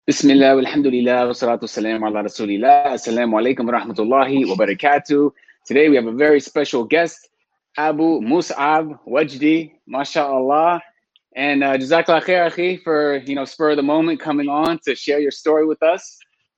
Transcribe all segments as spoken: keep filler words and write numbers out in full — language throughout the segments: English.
Bismillah, alhamdulillah, wa salatu salam ala rasulillah. Assalamu alaikum wa rahmatullahi wa barakatuh. Today we have a very special guest, Abu Mus'ab Wajdi, mashallah. And uh, Jazakallah khair, akhi, for, you know, spur of the moment coming on to share your story with us.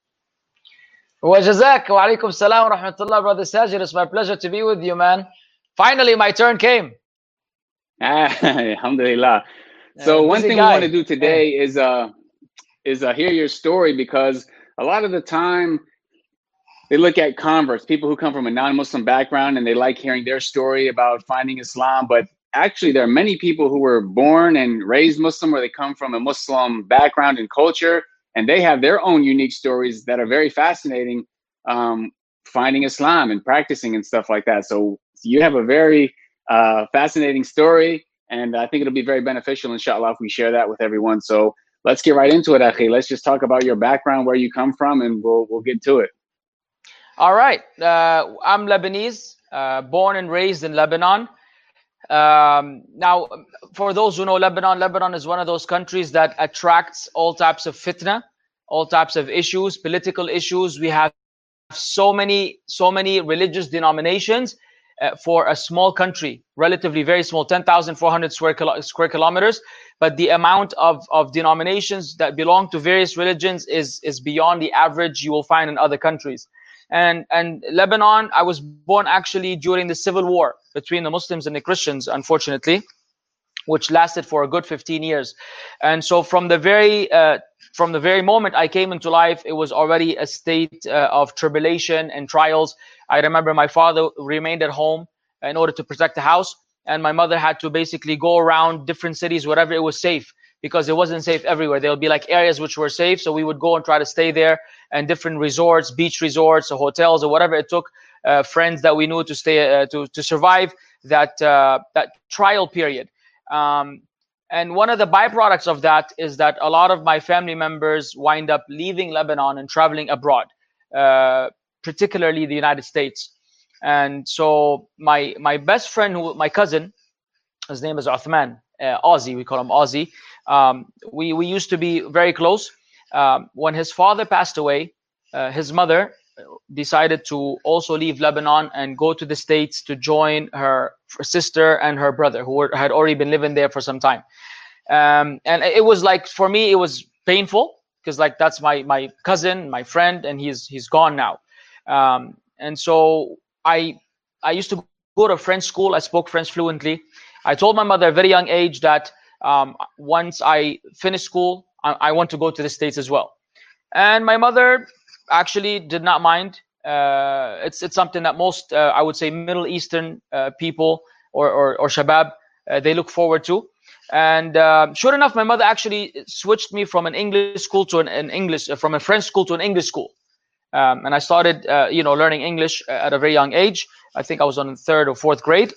Wa jazak wa alaikum salam wa rahmatullah, brother Sajid. It's my pleasure to be with you, man. Finally, my turn came. Ah, alhamdulillah. So Uh, one busy thing guy. we want to do today is uh is uh, hear your story, because a lot of the time they look at converts, people who come from a non-Muslim background, and they like hearing their story about finding Islam. But actually, there are many people who were born and raised Muslim, or they come from a Muslim background and culture, and they have their own unique stories that are very fascinating, um, finding Islam and practicing and stuff like that. So you have a very uh, fascinating story, and I think it'll be very beneficial, inshallah, if we share that with everyone. So let's get right into it, Akhi. Let's just talk about your background, where you come from, and we'll we'll get to it. All right. Uh, I'm Lebanese, uh, born and raised in Lebanon. Um, now, for those who know Lebanon, Lebanon is one of those countries that attracts all types of fitna, all types of issues, political issues. We have so many, so many religious denominations uh, for a small country, relatively very small, ten thousand four hundred square, kilo square kilometers. But the amount of, of denominations that belong to various religions is, is beyond the average you will find in other countries. And, and Lebanon, I was born actually during the civil war between the Muslims and the Christians, unfortunately, which lasted for a good fifteen years. And so from the very uh, from the very moment I came into life, it was already a state uh, of tribulation and trials. I remember my father remained at home in order to protect the house, and my mother had to basically go around different cities wherever it was safe, because it wasn't safe everywhere. There would be like areas which were safe, so we would go and try to stay there, and different resorts, beach resorts, or hotels, or whatever it took, uh, friends that we knew to stay uh, to to survive that uh, that trial period. Um, and one of the byproducts of that is that a lot of my family members wind up leaving Lebanon and traveling abroad, uh, particularly the United States. And so my my best friend, who my cousin, his name is Uthman, uh, Ozzy, we call him Ozzy. Um, we we used to be very close. Um, when his father passed away, uh, his mother decided to also leave Lebanon and go to the States to join her sister and her brother, who were, had already been living there for some time. Um, and it was like, for me, it was painful, because like that's my my cousin, my friend, and he's he's gone now. Um, and so I I used to go to French school. I spoke French fluently. I told my mother at a very young age that um, once I finish school, I, I want to go to the States as well. And my mother actually did not mind. Uh, it's it's something that most uh, I would say Middle Eastern uh, people or or, or Shabab uh, they look forward to. And uh, sure enough, my mother actually switched me from an English school to an, an English uh, from a French school to an English school. Um, and I started uh, you know learning English at a very young age. I think I was on third or fourth grade.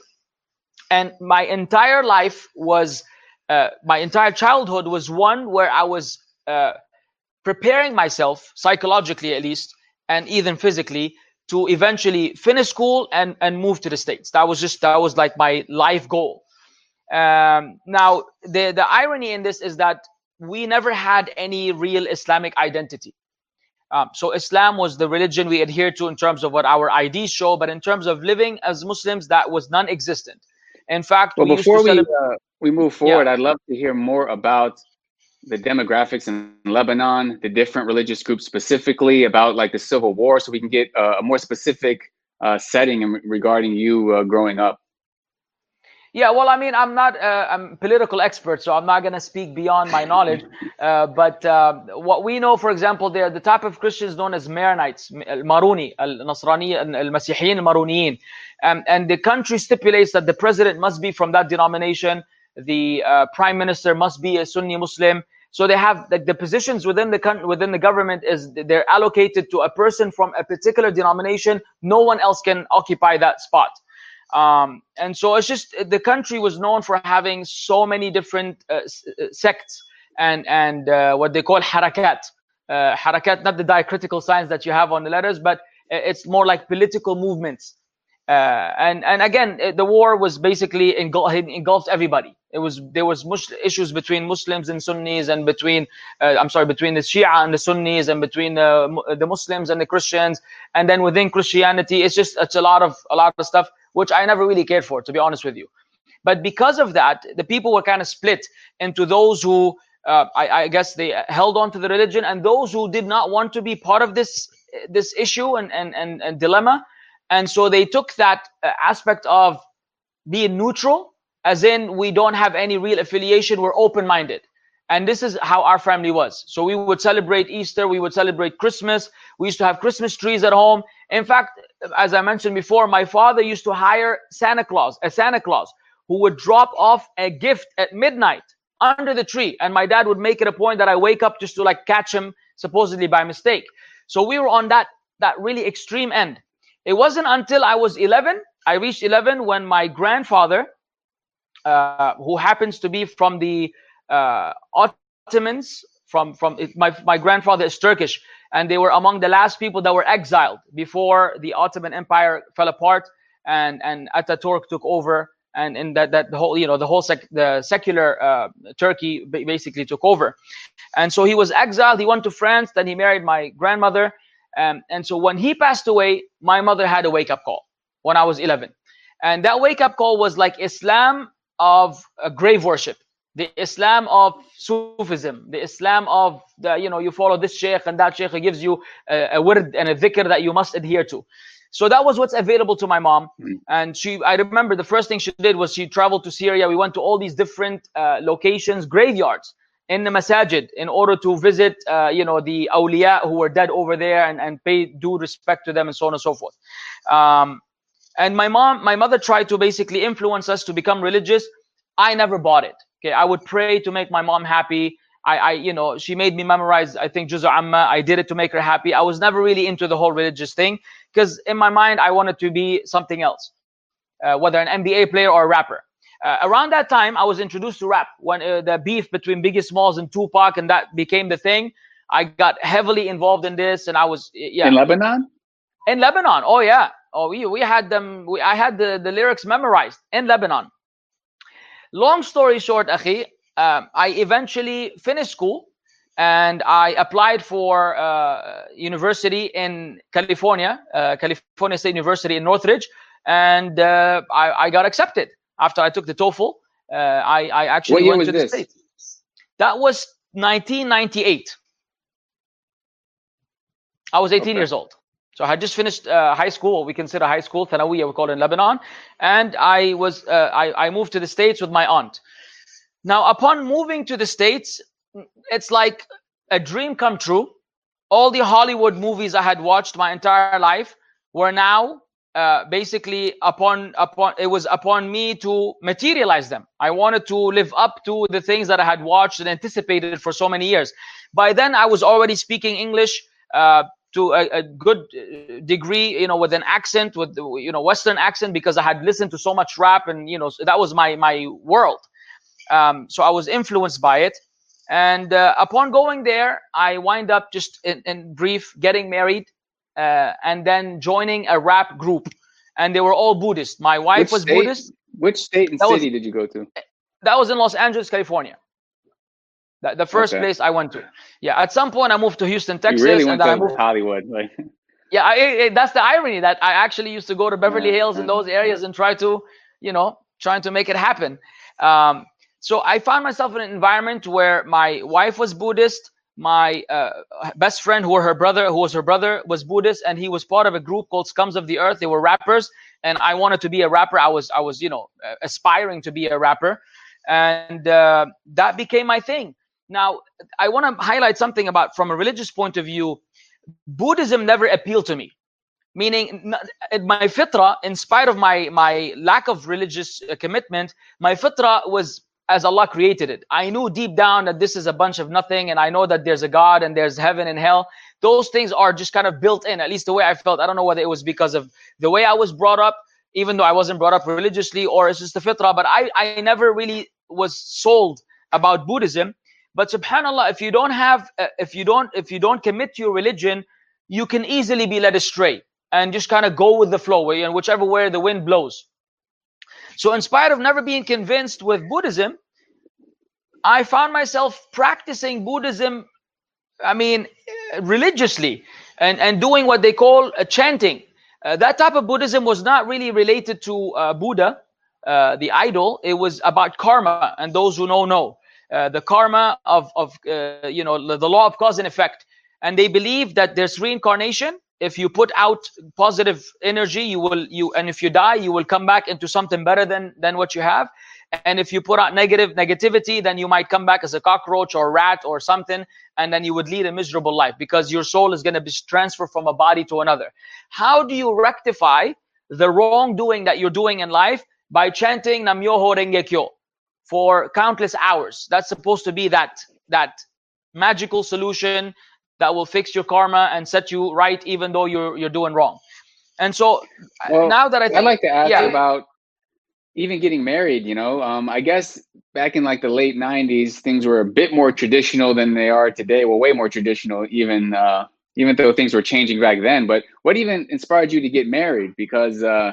And my entire life was uh, my entire childhood was one where I was uh, preparing myself, psychologically at least, and even physically, to eventually finish school and and move to the States. That was just that was like my life goal. Um, now the the irony in this is that we never had any real Islamic identity. Um, so Islam was the religion we adhere to in terms of what our I Ds show, but in terms of living as Muslims, that was non-existent. In fact, well, we before used to we celebrate. uh, we move forward, Yeah. I'd love to hear more about the demographics in Lebanon, the different religious groups specifically, about like the civil war, so we can get uh, a more specific uh, setting in, regarding you uh, growing up. Yeah, well, I mean, I'm not uh, I'm a political expert, so I'm not going to speak beyond my knowledge. Uh, but uh, what we know, for example, they're the type of Christians known as Maronites, Al-Maruni, Al-Nasrani, Al-Masihiyin, Al-Maruniyin. Um, and the country stipulates that the president must be from that denomination. The uh, prime minister must be a Sunni Muslim. So they have like the positions within the within the government is they're allocated to a person from a particular denomination. No one else can occupy that spot. Um, and so it's just the country was known for having so many different uh, sects and and uh, what they call harakat. Uh, harakat, not the diacritical signs that you have on the letters, but it's more like political movements. Uh, and and again, the war was basically engul engulfed everybody. It was there was mus issues between Muslims and Sunnis, and between uh, I'm sorry, between the Shia and the Sunnis, and between uh, the Muslims and the Christians, and then within Christianity, it's just it's a lot of a lot of stuff which I never really cared for, to be honest with you. But because of that, the people were kind of split into those who uh, I, I guess they held on to the religion, and those who did not want to be part of this this issue and and and, and dilemma. And so they took that uh, aspect of being neutral, as in we don't have any real affiliation, we're open-minded. And this is how our family was. So we would celebrate Easter, we would celebrate Christmas, we used to have Christmas trees at home. In fact, as I mentioned before, my father used to hire Santa Claus, a Santa Claus, who would drop off a gift at midnight under the tree. And my dad would make it a point that I wake up just to like catch him, supposedly by mistake. So we were on that, that really extreme end. It wasn't until I was eleven, I reached eleven, when my grandfather, uh, who happens to be from the uh, Ottomans, from, from my, my grandfather is Turkish, and they were among the last people that were exiled before the Ottoman Empire fell apart and, and Ataturk took over. And in that, that the whole, you know, the whole sec, the secular uh, Turkey basically took over. And so he was exiled. He went to France. Then he married my grandmother. Um, and so when he passed away, my mother had a wake-up call when I was eleven. And that wake-up call was like Islam of uh, grave worship, the Islam of Sufism, the Islam of, the, you know, you follow this sheikh and that sheikh gives you a, a word and a dhikr that you must adhere to. So that was what's available to my mom. And she, I remember the first thing she did was she traveled to Syria. We went to all these different uh, locations, graveyards in the masajid, in order to visit, uh, you know, the awliya who were dead over there, and, and pay due respect to them, and so on and so forth. Um, and my mom, my mother tried to basically influence us to become religious. I never bought it. Okay, I would pray to make my mom happy. I, I, you know, she made me memorize, I think, Juz' Amma. I did it to make her happy. I was never really into the whole religious thing, because in my mind, I wanted to be something else, uh, whether an N B A player or a rapper. Uh, around that time, I was introduced to rap, when uh, the beef between Biggie Smalls and Tupac, and that became the thing. I got heavily involved in this, and I was, yeah. In Lebanon? In Lebanon, oh yeah. Oh, we, we had them, we, I had the, the lyrics memorized in Lebanon. Long story short, Akhi, um, I eventually finished school, and I applied for uh, university in California, uh, California State University in Northridge, and uh, I, I got accepted. After I took the TOEFL, uh, I, I actually what year went was to this? the States. That was nineteen ninety-eight. I was eighteen okay. years old. So I had just finished uh, high school, what we consider high school, Thanawiya, we call it in Lebanon. And I was, uh, I, I moved to the States with my aunt. Now, upon moving to the States, it's like a dream come true. All the Hollywood movies I had watched my entire life were now uh, basically upon, upon, it was upon me to materialize them. I wanted to live up to the things that I had watched and anticipated for so many years. By then, I was already speaking English uh, to a, a good degree, you know, with an accent, with, you know, Western accent, because I had listened to so much rap, and, you know, so that was my, my world. Um, so I was influenced by it. And uh, upon going there, I wind up, just in, in brief, getting married uh, and then joining a rap group. And they were all Buddhist. My wife which was state, Buddhist. Which state and that city was, did you go to? That was in Los Angeles, California. The, the first okay. place I went to. Yeah, at some point I moved to Houston, Texas. You really went and to I moved, Hollywood. Like. Yeah, I, I, that's the irony, that I actually used to go to Beverly Hills and those areas and try to, you know, trying to make it happen. Um, So I found myself in an environment where my wife was Buddhist, my uh, best friend, who were her brother, who was her brother, was Buddhist, and he was part of a group called Scums of the Earth. They were rappers, and I wanted to be a rapper. I was, I was, you know, aspiring to be a rapper, and uh, that became my thing. Now, I want to highlight something about, from a religious point of view, Buddhism never appealed to me. Meaning, my fitra, in spite of my my lack of religious commitment, my fitra was as Allah created it. I knew deep down that this is a bunch of nothing, and I know that there's a God and there's heaven and hell. Those things are just kind of built in, at least the way I felt. I don't know whether it was because of the way I was brought up, even though I wasn't brought up religiously, or it's just the fitrah, but I, I never really was sold about Buddhism. But subhanAllah, if you don't have, uh, if you don't, if you don't commit to your religion, you can easily be led astray and just kind of go with the flow, and whichever way the wind blows. So in spite of never being convinced with Buddhism, I found myself practicing Buddhism, I mean, religiously, and, and doing what they call a chanting. Uh, that type of Buddhism was not really related to uh, Buddha, uh, the idol. It was about karma, and those who know know uh, the karma of of uh, you know the, the law of cause and effect. And they believe that there's reincarnation. If you put out positive energy, you will you and if you die, you will come back into something better than than what you have. And if you put out negative negativity, then you might come back as a cockroach or a rat or something, and then you would lead a miserable life because your soul is going to be transferred from a body to another. How do you rectify the wrongdoing that you're doing in life? By chanting Nam-myoho Renge Kyo for countless hours. That's supposed to be that that magical solution that will fix your karma and set you right, even though you're you're doing wrong. And so well, now that I think, I'd like to ask yeah. you about even getting married. You know, um, I guess back in like the late nineties, things were a bit more traditional than they are today. Well, way more traditional, even uh, even though things were changing back then. But what even inspired you to get married? Because uh,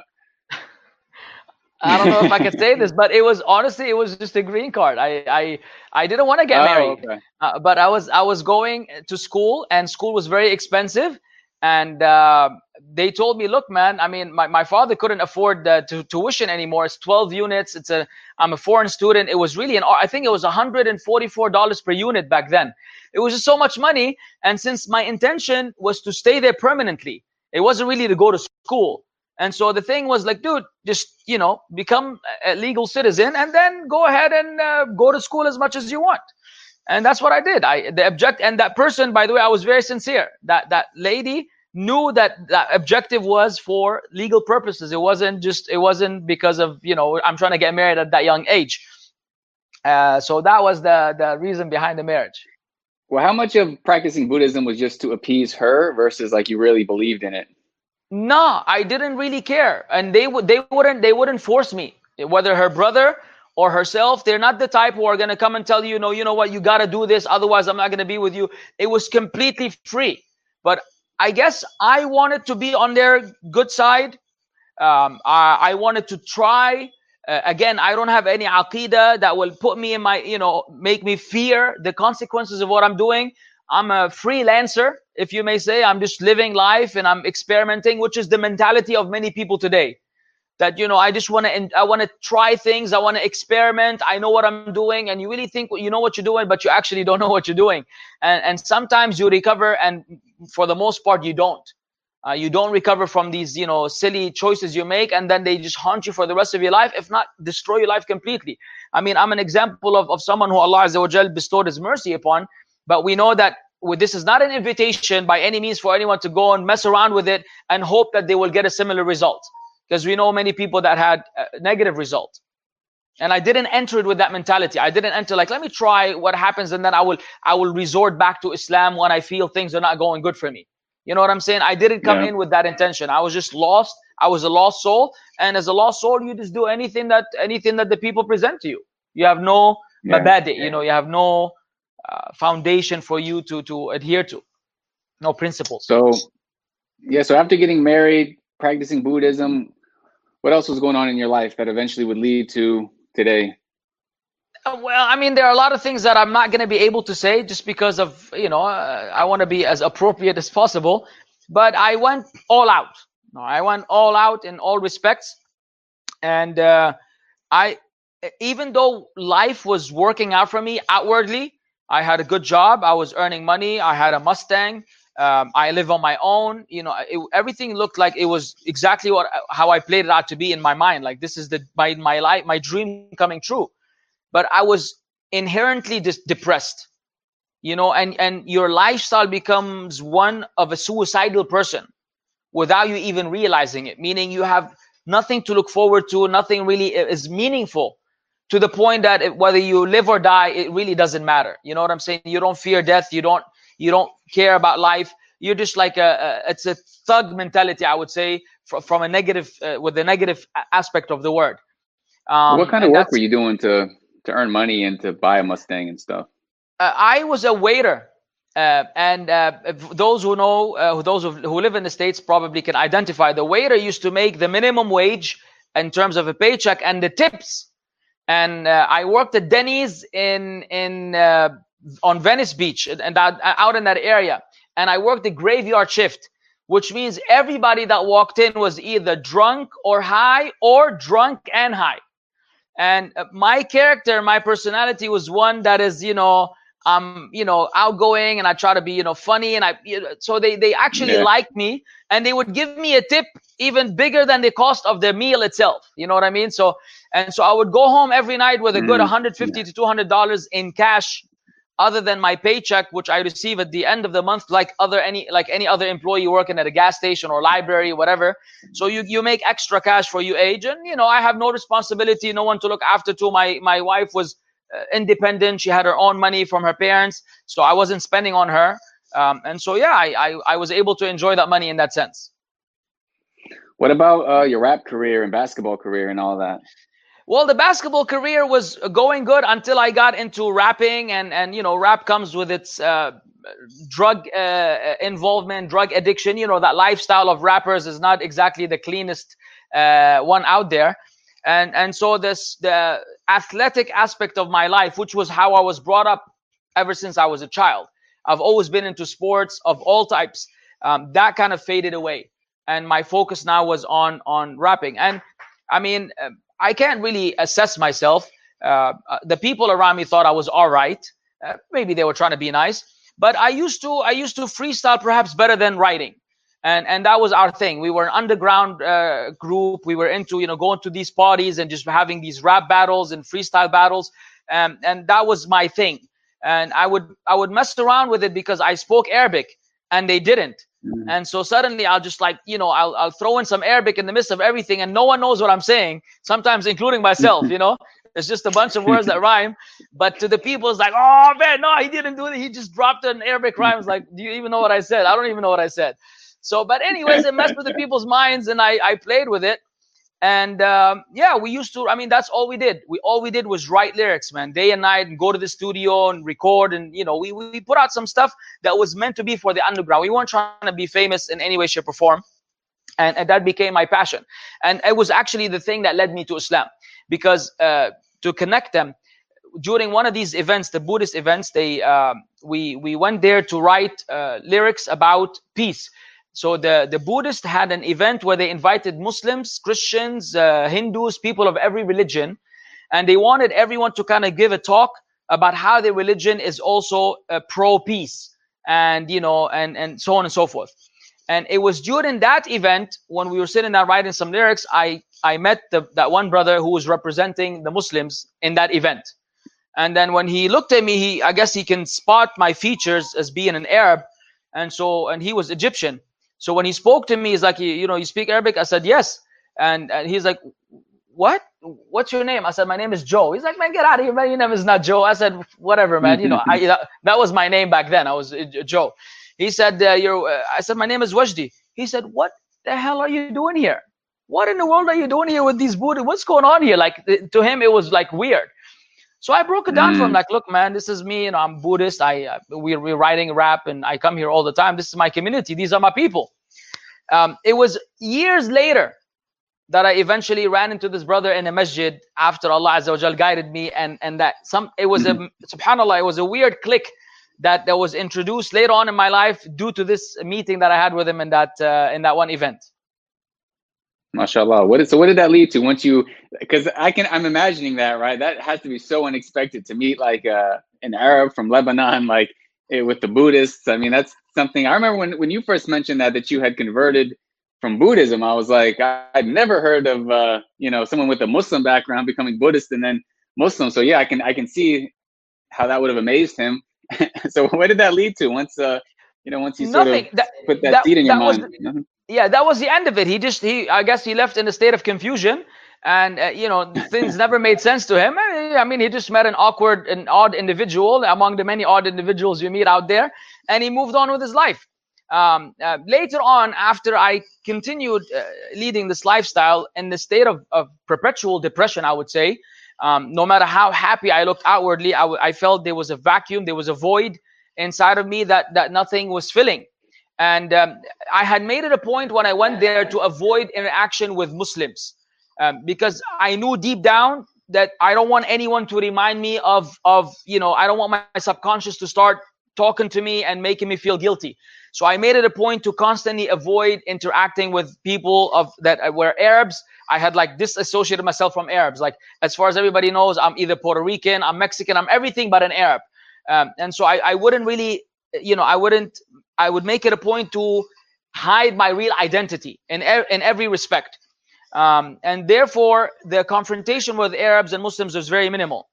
I don't know if I could say this, but it was honestly, it was just a green card. I I, I didn't want to get oh, married, okay. uh, but I was I was going to school, and school was very expensive. And uh, they told me, look, man, I mean, my, my father couldn't afford uh, to, tuition anymore. It's twelve units. It's a I'm a foreign student. It was really an I think it was one hundred forty-four dollars per unit back then. It was just so much money. And since my intention was to stay there permanently, it wasn't really to go to school. And so the thing was like, dude, just, you know, become a legal citizen and then go ahead and uh, go to school as much as you want. And that's what I did. I the object and that person, by the way, I was very sincere. That that lady knew that that objective was for legal purposes. It wasn't just, it wasn't because of, you know, I'm trying to get married at that young age. Uh, so that was the the reason behind the marriage. Well, how much of practicing Buddhism was just to appease her versus like you really believed in it? No, I didn't really care, and they would they wouldn't they wouldn't force me. Whether her brother or herself, they're not the type who are gonna come and tell you, no, you know what, you gotta do this, otherwise I'm not gonna be with you. It was completely free. But I guess I wanted to be on their good side. Um, I, I wanted to try. Uh, again, I don't have any aqidah that will put me in my, you know, make me fear the consequences of what I'm doing. I'm a freelancer, if you may say. I'm just living life and I'm experimenting, which is the mentality of many people today. That, you know, I just want to, I want to try things. I want to experiment. I know what I'm doing. And you really think you know what you're doing, but you actually don't know what you're doing. And, and sometimes you recover, and for the most part, you don't. Uh, you don't recover from these, you know, silly choices you make, and then they just haunt you for the rest of your life, if not destroy your life completely. I mean, I'm an example of, of someone who Allah Azza wa Jal bestowed His mercy upon, but we know that this is not an invitation by any means for anyone to go and mess around with it and hope that they will get a similar result. Because we know many people that had a negative result. And I didn't enter it with that mentality. I didn't enter like, let me try what happens, and then I will I will resort back to Islam when I feel things are not going good for me. You know what I'm saying? I didn't come yeah. in with that intention. I was just lost. I was a lost soul. And as a lost soul, you just do anything that anything that the people present to you. You have no yeah. mabadi, you know, you have no uh, foundation for you to, to adhere to. No principles. So, yeah, so after getting married, practicing Buddhism, what else was going on in your life that eventually would lead to today? Uh, well, I mean, there are a lot of things that I'm not going to be able to say just because of, you know, uh, I want to be as appropriate as possible. But I went all out. I went all out in all respects. And uh, I, even though life was working out for me outwardly, I had a good job. I was earning money. I had a Mustang. Um, I live on my own. You know, it, everything looked like it was exactly what how I played it out to be in my mind. Like, this is the my my life, my dream coming true. But I was inherently just depressed, you know, and, and your lifestyle becomes one of a suicidal person without you even realizing it. Meaning you have nothing to look forward to, nothing really is meaningful, to the point that it, whether you live or die, it really doesn't matter. You know what I'm saying? You don't fear death. You don't, you don't care about life. You're just like a, a it's a thug mentality, I would say, from, from a negative, uh, with the negative aspect of the word. Um, what kind of work were you doing to, to earn money and to buy a Mustang and stuff? Uh, I was a waiter, uh, and uh, those who know, uh, those who, who live in the States probably can identify. The waiter used to make the minimum wage in terms of a paycheck, and the tips and uh, I worked at Denny's in in uh, on Venice Beach and that, out in that area, and I worked the graveyard shift, which means everybody that walked in was either drunk or high or drunk and high. And my character, my personality was one that is, you know, um, you know, outgoing, and I try to be, you know, funny, and I, you know, so they they actually Yeah. liked me, and they would give me a tip even bigger than the cost of the meal itself. You know what I mean? So, and so I would go home every night with a good Mm. one hundred fifty to two hundred dollars in cash, other than my paycheck, which I receive at the end of the month, like other any like any other employee working at a gas station or library, whatever. So you you make extra cash for your age, and you know I have no responsibility, no one to look after. To my my wife was uh, independent; she had her own money from her parents, so I wasn't spending on her. Um, and so yeah, I, I I was able to enjoy that money in that sense. What about uh, your rap career and basketball career and all that? Well, the basketball career was going good until I got into rapping, and and you know, rap comes with its uh, drug uh, involvement, drug addiction. You know, that lifestyle of rappers is not exactly the cleanest uh, one out there, and and so this the athletic aspect of my life, which was how I was brought up ever since I was a child. I've always been into sports of all types. Um, that kind of faded away, and my focus now was on on rapping. And I mean. Uh, I can't really assess myself. Uh, the people around me thought I was all right. Uh, maybe they were trying to be nice, but I used to I used to freestyle perhaps better than writing, and and that was our thing. We were an underground uh, group. We were into you know going to these parties and just having these rap battles and freestyle battles, um, and that was my thing. And I would I would mess around with it because I spoke Arabic and they didn't. Mm-hmm. And so suddenly I'll just like, you know, I'll, I'll throw in some Arabic in the midst of everything and no one knows what I'm saying, sometimes including myself, you know, it's just a bunch of words that rhyme. But to the people, it's like, oh man, no, he didn't do it. He just dropped an Arabic rhyme. It's like, do you even know what I said? I don't even know what I said. So, but anyways, it messed with the people's minds and I, I played with it. And um, yeah, we used to, I mean, that's all we did. We all we did was write lyrics, man, day and night, and go to the studio and record. And, you know, we, we put out some stuff that was meant to be for the underground. We weren't trying to be famous in any way, shape, or form. And, and that became my passion. And it was actually the thing that led me to Islam. Because uh, to connect them, during one of these events, the Buddhist events, they uh, we, we went there to write uh, lyrics about peace. So the, the Buddhists had an event where they invited Muslims, Christians, uh, Hindus, people of every religion. And they wanted everyone to kind of give a talk about how their religion is also uh, pro-peace and, you know, and, and so on and so forth. And it was during that event when we were sitting there writing some lyrics, I, I met the, that one brother who was representing the Muslims in that event. And then when he looked at me, he, I guess he can spot my features as being an Arab. And so, and he was Egyptian. So when he spoke to me, he's like, you, you know, you speak Arabic? I said, yes. And, and he's like, what? What's your name? I said, my name is Joe. He's like, man, get out of here, man. Your name is not Joe. I said, whatever, man. You know, I, that, that was my name back then. I was uh, Joe. He said, uh, you're, uh, I said, my name is Wajdi. He said, what the hell are you doing here? What in the world are you doing here with these Buddhists? What's going on here? Like, to him, it was like weird. So I broke it down mm. for him, like, look, man, this is me. You know, I'm Buddhist. I uh, we're, we're writing rap, and I come here all the time. This is my community. These are my people. Um, it was years later that I eventually ran into this brother in a masjid after Allah Azza wa Jal guided me, and and that some it was a subhanallah, it was a weird click that that was introduced later on in my life due to this meeting that I had with him in that uh, in that one event. MashaAllah. What is, so what did that lead to once you, because I can, I'm imagining that, right? That has to be so unexpected to meet like uh, an Arab from Lebanon, like eh, with the Buddhists. I mean, that's something, I remember when, when you first mentioned that, that you had converted from Buddhism, I was like, I, I'd never heard of, uh, you know, someone with a Muslim background becoming Buddhist and then Muslim. So yeah, I can, I can see how that would have amazed him. So what did that lead to once, uh, you know, once you sort Nothing. of that, put that, that seed in your mind? The, yeah, that was the end of it. He just, he, I guess he left in a state of confusion, and uh, you know, things never made sense to him. I mean, he just met an awkward and odd individual among the many odd individuals you meet out there, and he moved on with his life. Um, uh, later on, after I continued uh, leading this lifestyle in the state of, of perpetual depression, I would say, um, no matter how happy I looked outwardly, I, I felt there was a vacuum, there was a void inside of me that that nothing was filling. And um, I had made it a point when I went there to avoid interaction with Muslims, um, because I knew deep down that I don't want anyone to remind me of of you know I don't want my subconscious to start talking to me and making me feel guilty. So I made it a point to constantly avoid interacting with people of that were Arabs. I had like disassociated myself from Arabs. Like, as far as everybody knows, I'm either Puerto Rican, I'm Mexican, I'm everything but an Arab. Um, and so I, I wouldn't really, you know, I wouldn't, I would make it a point to hide my real identity in in every respect. Um, and therefore, the confrontation with Arabs and Muslims was very minimal.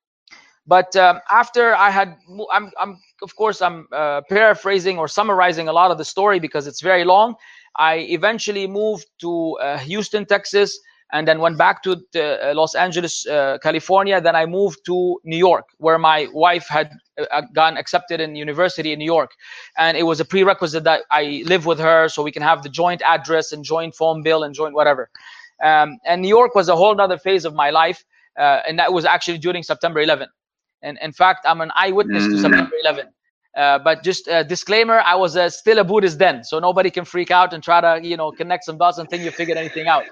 But um, after I had, I'm, I'm, of course, I'm uh, paraphrasing or summarizing a lot of the story because it's very long. I eventually moved to uh, Houston, Texas, and then went back to the, uh, Los Angeles, uh, California. Then I moved to New York, where my wife had uh, gotten accepted in university in New York. And it was a prerequisite that I live with her so we can have the joint address and joint phone bill and joint whatever. Um, and New York was a whole other phase of my life. Uh, and that was actually during September eleventh. And in fact, I'm an eyewitness mm. to September eleventh. Uh, but just a disclaimer, I was uh, still a Buddhist then, so nobody can freak out and try to, you know, connect some dots and think you figured anything out.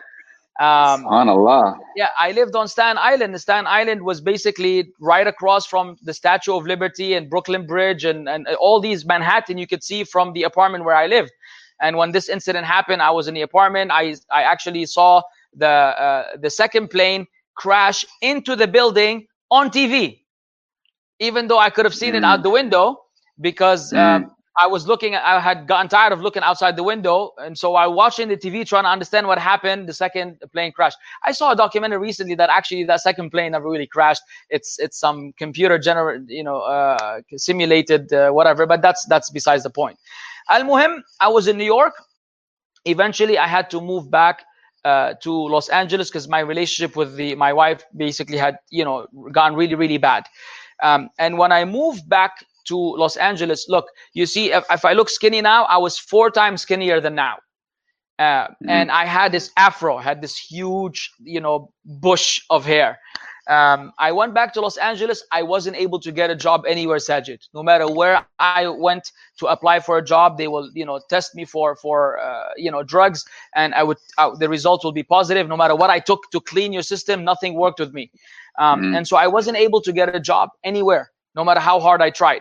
Um, SubhanAllah. Yeah, I lived on Staten Island. Staten Island was basically right across from the Statue of Liberty and Brooklyn Bridge and, and all these Manhattan you could see from the apartment where I lived. And when this incident happened, I was in the apartment. I I actually saw the uh, the second plane crash into the building on T V. Even though I could have seen mm. it out the window, because mm. um, I was looking, I had gotten tired of looking outside the window. And so I was watching the T V trying to understand what happened. The second plane crashed. I saw a documentary recently that actually that second plane never really crashed. It's it's some computer generated, you know, uh, simulated uh, whatever, but that's that's besides the point. Al-Muhim, I was in New York. Eventually, I had to move back uh, to Los Angeles because my relationship with the my wife basically had, you know, gone really, really bad. Um, and when I moved back to Los Angeles, look, you see, if, if I look skinny now, I was four times skinnier than now. Uh, mm. And I had this afro, I had this huge, you know, bush of hair. Um, I went back to Los Angeles. I wasn't able to get a job anywhere, Sajid. No matter where I went to apply for a job, they will, you know, test me for, for uh, you know, drugs. And I would, uh, the results will be positive. No matter what I took to clean your system, nothing worked with me. Um, mm-hmm. And so I wasn't able to get a job anywhere, no matter how hard I tried.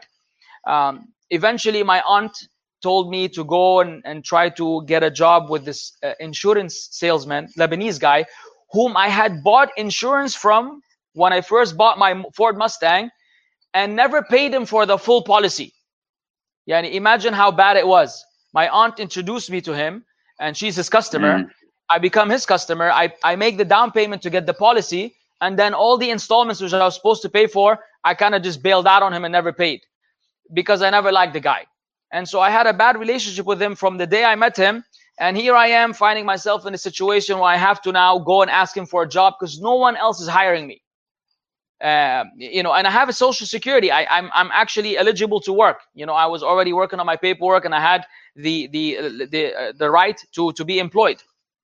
Um, eventually, my aunt told me to go and, and try to get a job with this uh, insurance salesman, Lebanese guy, whom I had bought insurance from when I first bought my Ford Mustang and never paid him for the full policy. Yeah, imagine how bad it was. My aunt introduced me to him and she's his customer. Mm. I become his customer. I, I make the down payment to get the policy. And then all the installments which I was supposed to pay for, I kind of just bailed out on him and never paid because I never liked the guy. And so I had a bad relationship with him from the day I met him. And here I am finding myself in a situation where I have to now go and ask him for a job because no one else is hiring me. Uh, you know, and I have a social security. I, I'm I'm actually eligible to work. You know, I was already working on my paperwork and I had the the the uh, the right to to be employed.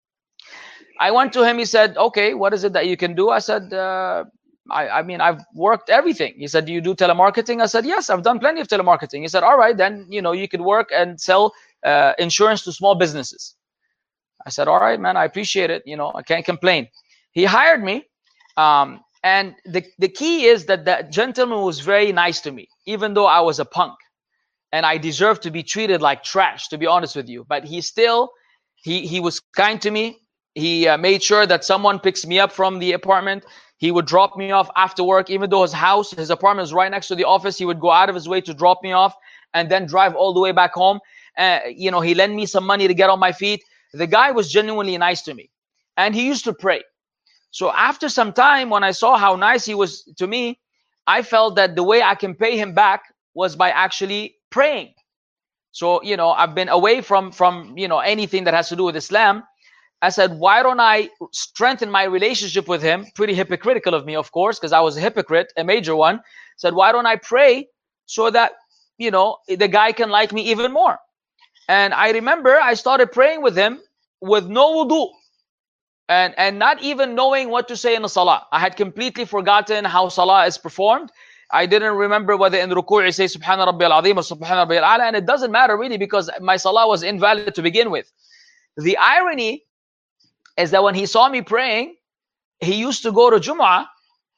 I went to him. He said, "Okay, what is it that you can do?" I said, uh, I, I mean, "I've worked everything." He said, "Do you do telemarketing?" I said, "Yes, I've done plenty of telemarketing." He said, "All right, then you know you could work and sell uh, insurance to small businesses." I said, "All right, man, I appreciate it. You know, I can't complain." He hired me, um, and the the key is that that gentleman was very nice to me, even though I was a punk, and I deserved to be treated like trash, to be honest with you. But he still, he he was kind to me. He uh, made sure that someone picks me up from the apartment. He would drop me off after work, even though his house, his apartment is right next to the office. He would go out of his way to drop me off and then drive all the way back home. Uh, you know, he lent me some money to get on my feet. The guy was genuinely nice to me. And he used to pray. So after some time, when I saw how nice he was to me, I felt that the way I can pay him back was by actually praying. So, you know, I've been away from, from you know, anything that has to do with Islam. I said, why don't I strengthen my relationship with him? Pretty hypocritical of me, of course, because I was a hypocrite, a major one. Said, why don't I pray so that, you know, the guy can like me even more? And I remember I started praying with him with no wudu and, and not even knowing what to say in the salah. I had completely forgotten how salah is performed. I didn't remember whether in ruku' I say Subhana Rabbi al-Azim or Subhana Rabbi al-Ala, and it doesn't matter really because my salah was invalid to begin with. The irony is that when he saw me praying, he used to go to Jum'ah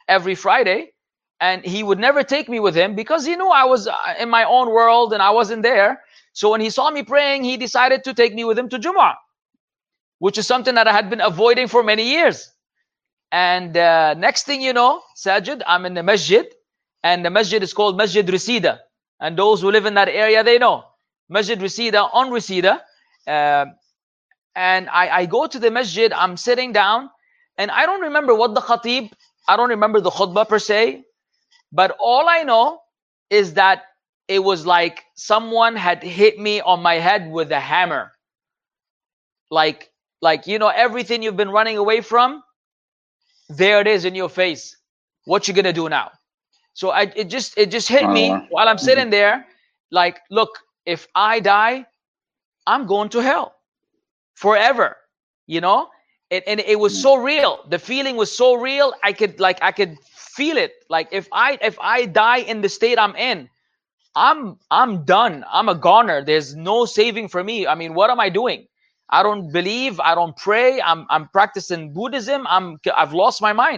every Friday, and he would never take me with him because he knew I was in my own world and I wasn't there. So when he saw me praying, he decided to take me with him to Jumu'ah, which is something that I had been avoiding for many years. And uh, next thing you know, Sajid, I'm in the masjid, and the masjid is called Masjid Reseda. And those who live in that area, they know. Masjid Reseda on Reseda. Uh, and I, I go to the masjid, I'm sitting down, and I don't remember what the khatib, I don't remember the khutbah per se, but all I know is that it was like someone had hit me on my head with a hammer. Like, like you know, everything you've been running away from, there it is in your face. What you gonna do now? So I, it just it just hit me while I'm sitting there. Like, look, if I die, I'm going to hell forever. You know, it, and it was so real. The feeling was so real. I could like I could feel it. Like if I if I die in the state I'm in, I'm I'm done. I'm a goner. There's no saving for me. I mean, what am I doing? I don't believe, I don't pray, I'm I'm practicing Buddhism, I'm I've lost my mind.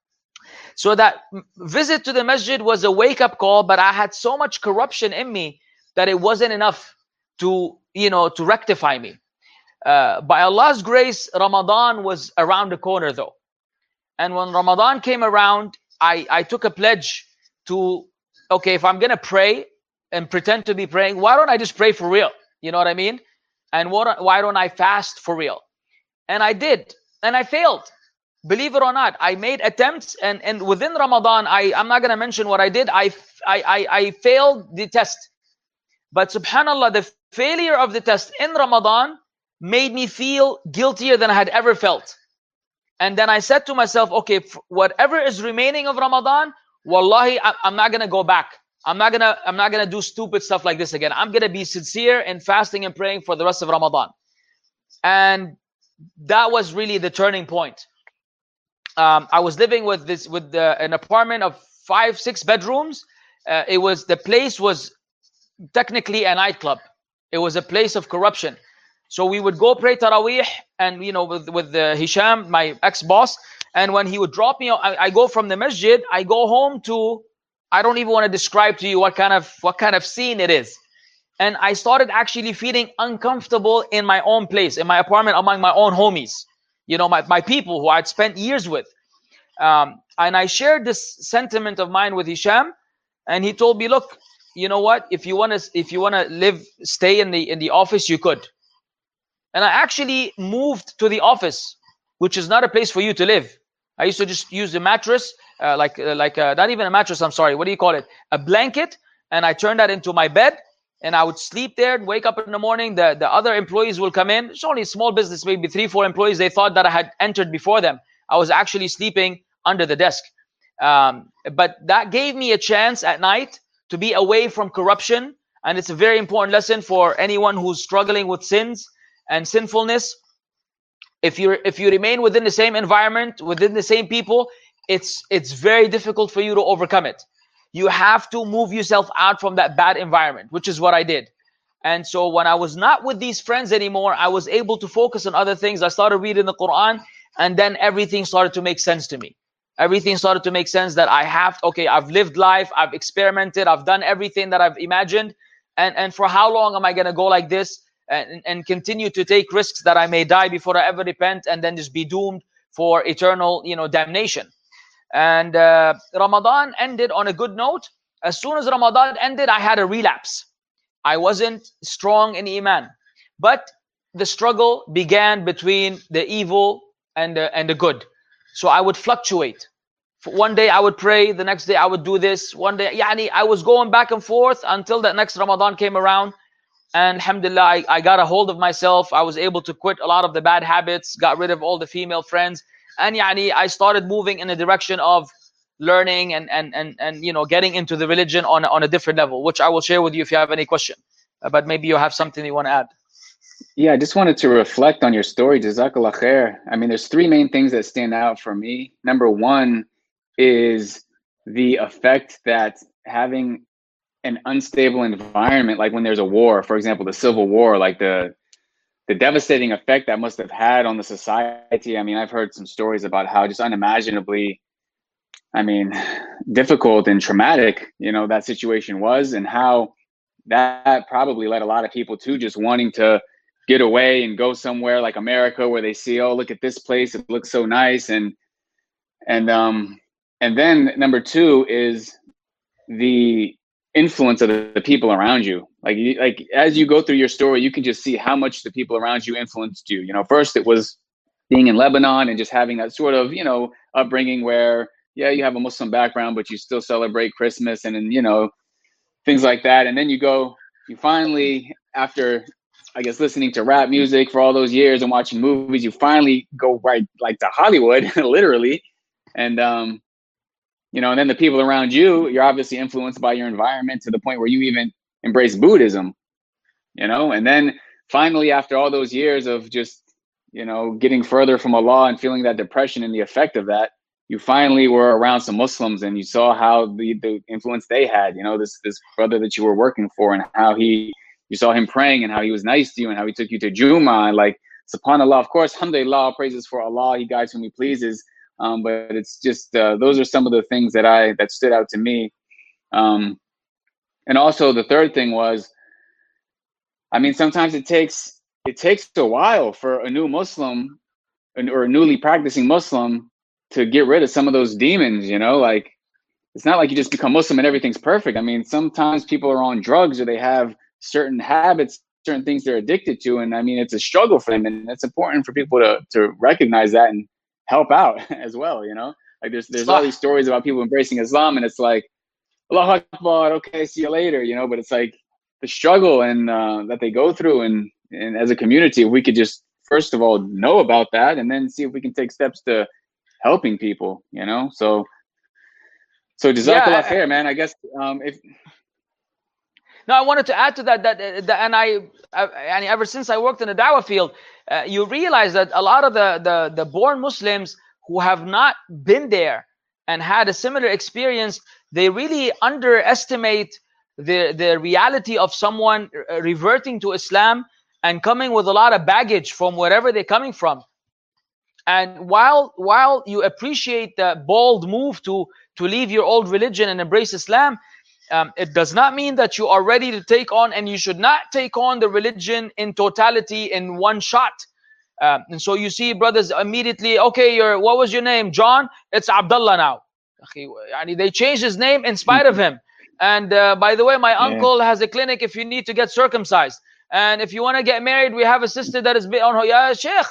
So that visit to the masjid was a wake-up call, but I had so much corruption in me that it wasn't enough to, you know, to rectify me. Uh, by Allah's grace, Ramadan was around the corner though. And when Ramadan came around, I, I took a pledge to, okay, if I'm gonna pray and pretend to be praying, why don't I just pray for real? You know what I mean? And what, why don't I fast for real? And I did, and I failed. Believe it or not, I made attempts, and, and within Ramadan, I, I'm not going to mention what I did. I, I, I, I failed the test. But subhanAllah, the failure of the test in Ramadan made me feel guiltier than I had ever felt. And then I said to myself, okay, whatever is remaining of Ramadan, wallahi, I, I'm not going to go back. I'm not gonna I'm not gonna do stupid stuff like this again. I'm gonna be sincere in fasting and praying for the rest of Ramadan. And that was really the turning point. Um, I was living with this with the, an apartment of five, six bedrooms. Uh, it was the place was technically a nightclub. It was a place of corruption. So we would go pray Taraweeh, and you know, with with the Hisham, my ex-boss, and when he would drop me, I, I go from the masjid, I go home to, I don't even want to describe to you what kind of what kind of scene it is. And I started actually feeling uncomfortable in my own place, in my apartment, among my own homies, you know, my, my people who I'd spent years with. Um, and I shared this sentiment of mine with Hisham, and he told me, look, you know what, if you want to if you want to live, stay in the in the office, you could. And I actually moved to the office, which is not a place for you to live. I used to just use the mattress, uh, like uh, like uh, not even a mattress, I'm sorry, what do you call it? A blanket, and I turned that into my bed, and I would sleep there and wake up in the morning. The, the other employees will come in. It's only a small business, maybe three, four employees. They thought that I had entered before them. I was actually sleeping under the desk. Um, but that gave me a chance at night to be away from corruption. And it's a very important lesson for anyone who's struggling with sins and sinfulness. If you if you remain within the same environment, within the same people, it's it's very difficult for you to overcome it. You have to move yourself out from that bad environment, which is what I did. And so when I was not with these friends anymore, I was able to focus on other things. I started reading the Quran, and then everything started to make sense to me. Everything started to make sense that I have, okay, I've lived life, I've experimented, I've done everything that I've imagined. And, and for how long am I going to go like this and, and continue to take risks that I may die before I ever repent and then just be doomed for eternal, you know, damnation? And uh, Ramadan ended on a good note. As soon as Ramadan ended, I had a relapse. I wasn't strong in Iman. But the struggle began between the evil and the, and the good. So I would fluctuate. One day I would pray, the next day I would do this. One day, yani, I was going back and forth until that next Ramadan came around. And alhamdulillah, I, I got a hold of myself. I was able to quit a lot of the bad habits, got rid of all the female friends. And yani, I started moving in the direction of learning and, and, and, and you know, getting into the religion on, on a different level, which I will share with you if you have any question. Uh, but maybe you have something you want to add. Yeah, I just wanted to reflect on your story. Jazakallah khair. I mean, there's three main things that stand out for me. Number one is the effect that having an unstable environment, like when there's a war, for example, the Civil War, like the the devastating effect that must have had on the society. I mean, I've heard some stories about how just unimaginably I mean, difficult and traumatic, you know, that situation was, and how that probably led a lot of people to just wanting to get away and go somewhere like America, where they see, oh, look at this place, it looks so nice. And, and, um, and then number two is the influence of the, the people around you. Like, like as you go through your story, you can just see how much the people around you influenced you. You know, first it was being in Lebanon and just having that sort of, you know, upbringing where, yeah, you have a Muslim background, but you still celebrate Christmas and, and, you know, things like that. And then you go, you finally, after, I guess, listening to rap music for all those years and watching movies, you finally go right like to Hollywood, literally. And, um, you know, and then the people around you, you're obviously influenced by your environment to the point where you even embrace Buddhism, you know, and then finally, after all those years of just, you know, getting further from Allah and feeling that depression and the effect of that, you finally were around some Muslims and you saw how the, the influence they had, you know, this, this brother that you were working for, and how he, you saw him praying and how he was nice to you and how he took you to Jummah. And like, subhanAllah, of course, alhamdulillah, praises for Allah. He guides whom he pleases. Um, but it's just, uh, those are some of the things that I, that stood out to me. Um, and also the third thing was, I mean, sometimes it takes, it takes a while for a new Muslim or a newly practicing Muslim to get rid of some of those demons, you know, like, it's not like you just become Muslim and everything's perfect. I mean, sometimes people are on drugs or they have certain habits, certain things they're addicted to. And I mean, it's a struggle for them, and it's important for people to, to recognize that and help out as well. You know, like there's, there's all these stories about people embracing Islam, and it's like, Allahu Akbar, okay, see you later, you know, but it's like the struggle and uh, that they go through. And, and as a community, if we could just, first of all, know about that, and then see if we can take steps to helping people, you know? So, so Jazakallah yeah, khair, man. I guess um, if. No, I wanted to add to that, that, that and I, I, and ever since I worked in the da'wah field, uh, you realize that a lot of the, the, the born Muslims who have not been there and had a similar experience, they really underestimate the, the reality of someone reverting to Islam and coming with a lot of baggage from wherever they're coming from. And while while you appreciate the bold move to to leave your old religion and embrace Islam, um, it does not mean that you are ready to take on, and you should not take on the religion in totality in one shot. Um, and so you see brothers immediately, okay, your what was your name? John? It's Abdullah now. And they changed his name in spite of him. And uh, by the way, my yeah. uncle has a clinic if you need to get circumcised. And if you want to get married, we have a sister that is on her. Ya Sheikh,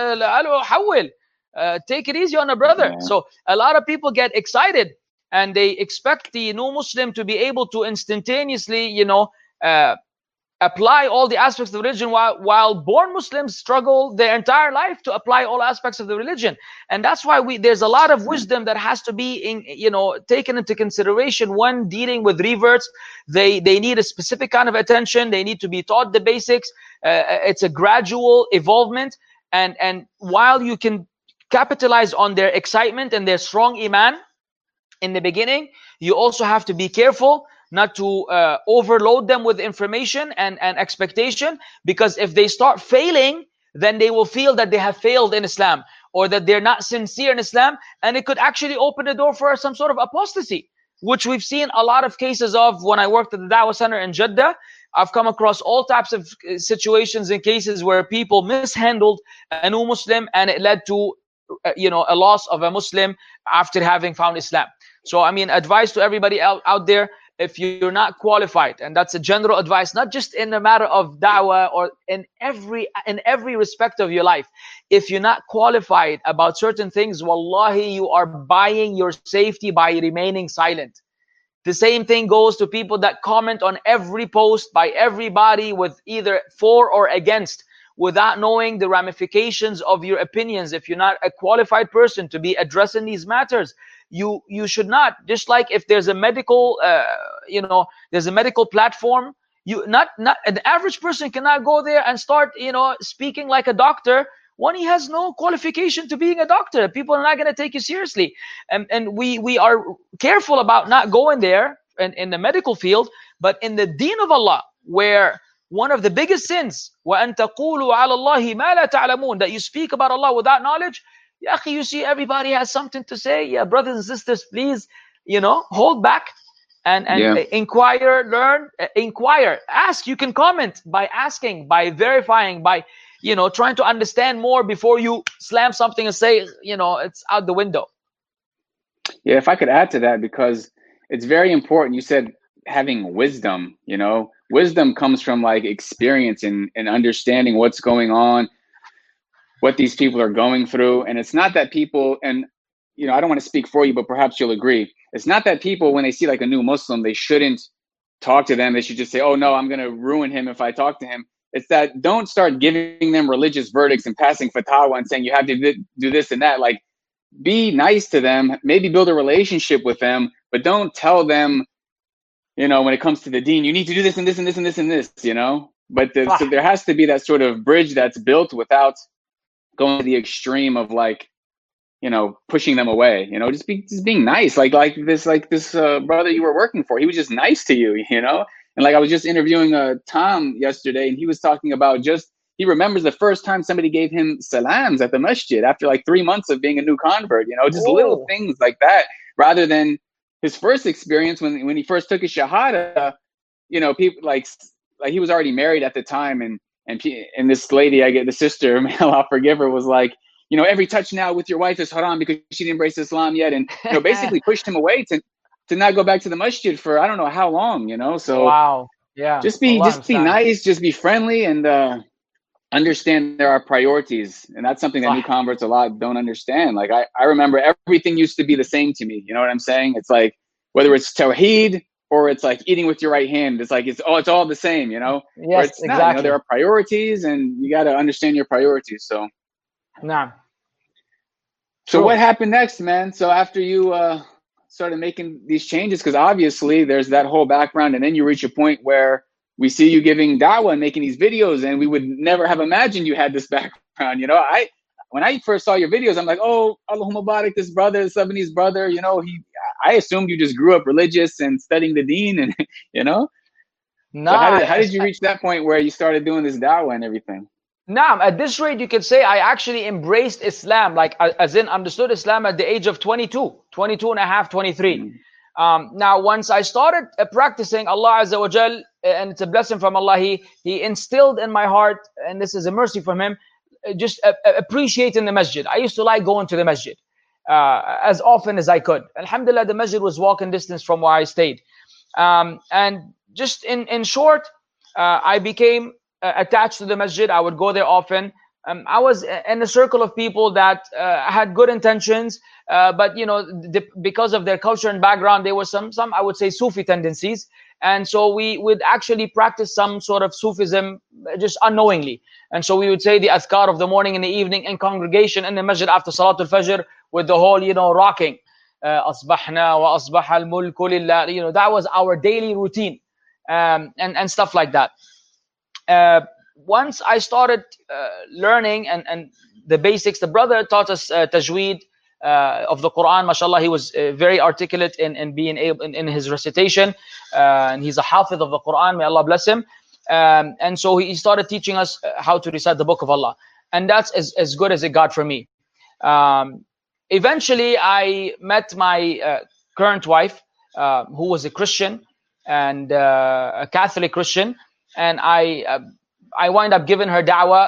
uh, take it easy on a brother. Yeah. So a lot of people get excited and they expect the new Muslim to be able to instantaneously, you know, uh, apply all the aspects of the religion, while, while born Muslims struggle their entire life to apply all aspects of the religion. And that's why we there's a lot of wisdom that has to be in, you know, taken into consideration when dealing with reverts. They they need a specific kind of attention. They need to be taught the basics. Uh, it's a gradual evolvement. And and while you can capitalize on their excitement and their strong iman in the beginning, you also have to be careful not to uh, overload them with information and, and expectation, because if they start failing, then they will feel that they have failed in Islam, or that they're not sincere in Islam, and it could actually open the door for some sort of apostasy, which we've seen a lot of cases of. When I worked at the Dawah Center in Jeddah, I've come across all types of situations and cases where people mishandled a new Muslim, and it led to uh, you know, a loss of a Muslim after having found Islam. So I mean, advice to everybody out, out there, if you're not qualified, and that's a general advice, not just in the matter of da'wah or in every in every respect of your life. If you're not qualified about certain things, wallahi, you are buying your safety by remaining silent. The same thing goes to people that comment on every post by everybody with either for or against, without knowing the ramifications of your opinions. If you're not a qualified person to be addressing these matters, you you should not. Just like if there's a medical uh, you know there's a medical platform, you not not an average person cannot go there and start you know speaking like a doctor when he has no qualification to being a doctor. People are not going to take you seriously. And and we we are careful about not going there in, in the medical field, but in the deen of Allah, where one of the biggest sins, وَأَن تَقُولُوا عَلَى اللَّهِ مَا لَا تَعْلَمُونَ, that you speak about Allah without knowledge. Ya akhi, you see, everybody has something to say. Yeah, brothers and sisters, please, you know, hold back and and Yeah. uh, inquire, learn, uh, inquire, ask. You can comment by asking, by verifying, by, you know, trying to understand more before you slam something and say, you know, it's out the window. Yeah, if I could add to that, because it's very important. You said having wisdom, you know, wisdom comes from like experience and, and understanding what's going on, what these people are going through. And it's not that people, and, you know, I don't want to speak for you, but perhaps you'll agree. It's not that people, when they see like a new Muslim, they shouldn't talk to them. They should just say, oh, no, I'm going to ruin him if I talk to him. It's that don't start giving them religious verdicts and passing fatwa and saying you have to do this and that. Like, be nice to them, maybe build a relationship with them, but don't tell them, you know, when it comes to the deen, you need to do this and this and this and this and this, you know. But the, so there has to be that sort of bridge that's built without going to the extreme of like, you know, pushing them away. You know, just be just being nice. Like like this like this uh, brother you were working for, he was just nice to you, you know. And like I was just interviewing uh, Tom yesterday, and he was talking about just he remembers the first time somebody gave him salams at the masjid after like three months of being a new convert. You know, just Whoa. little things like that, rather than his first experience when when he first took his shahada. You know, people like like he was already married at the time, and and and this lady, I get the sister, may Allah forgive her, was like, you know, every touch now with your wife is haram because she didn't embrace Islam yet, and you know, basically pushed him away to to not go back to the masjid for I don't know how long. You know, so wow, yeah, just be Allah just be nice, just be friendly, and uh, understand there are priorities, and that's something that new converts a lot don't understand. Like I I remember everything used to be the same to me. You know what I'm saying? It's like whether it's tawheed or it's like eating with your right hand. It's like, it's all, it's all the same, you know? Yes, it's not, exactly. you know, there are priorities and you got to understand your priorities. So, nah. So True. What happened next, man? So after you uh, started making these changes, because obviously there's that whole background, and then you reach a point where we see you giving da'wah and making these videos, and we would never have imagined you had this background. You know, I, when I first saw your videos, I'm like, oh, Allahumma barik, this brother, this Lebanese brother, you know, he, I assumed you just grew up religious and studying the deen, and, you know? Nah, so how, did, how did you reach that point where you started doing this da'wah and everything? Nah, at this rate, you could say I actually embraced Islam, like as in understood Islam at the age of twenty-two, twenty-two and a half, twenty-three. Mm-hmm. Um, now, once I started uh, practicing, Allah Azza wa Jal, and it's a blessing from Allah, He, he instilled in my heart, and this is a mercy from Him, just uh, appreciating the masjid. I used to like going to the masjid uh, as often as I could. Alhamdulillah, the masjid was walking distance from where I stayed. Um, and just in, in short, uh, I became uh, attached to the masjid. I would go there often. Um, I was in a circle of people that uh, had good intentions, uh, but you know, the, because of their culture and background, there were some, some I would say, Sufi tendencies. And so we would actually practice some sort of Sufism just unknowingly. And so we would say the adhkar of the morning and the evening in congregation in the masjid after Salatul Fajr with the whole, you know, rocking. Asbahna wa asbah al-mulku lillah. You know, that was our daily routine, um, and, and stuff like that. Uh, once I started uh, learning and, and the basics, the brother taught us uh, tajweed uh, of the Quran. MashaAllah, he was uh, very articulate in, in being able in, in his recitation. Uh, and he's a hafiz of the Quran, may Allah bless him. Um, and so he started teaching us how to recite the book of Allah. And that's as, as good as it got for me. Um, eventually, I met my uh, current wife, uh, who was a Christian and uh, a Catholic Christian. And I, uh, I wind up giving her da'wah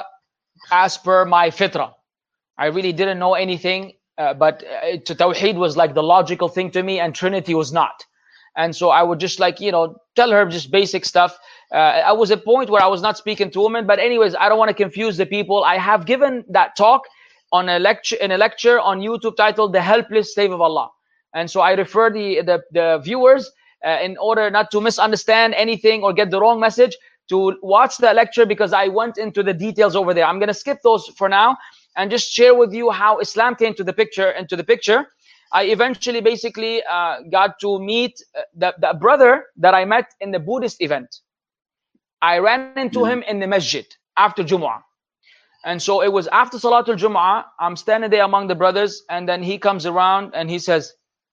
as per my fitrah. I really didn't know anything, uh, but uh, Tawheed was like the logical thing to me, and Trinity was not. And so I would just like, you know, tell her just basic stuff. Uh, I was at a point where I was not speaking to women, but anyways, I don't want to confuse the people. I have given that talk on a lecture, in a lecture on YouTube titled "The Helpless Slave of Allah." And so I refer the, the, the viewers uh, in order not to misunderstand anything or get the wrong message to watch the lecture, because I went into the details over there. I'm going to skip those for now and just share with you how Islam came to the picture, into the picture. I eventually basically uh, got to meet the, the brother that I met in the Buddhist event. I ran into mm. him in the masjid after Jumu'ah. And so it was after Salatul Jumu'ah, I'm standing there among the brothers, and then he comes around and he says,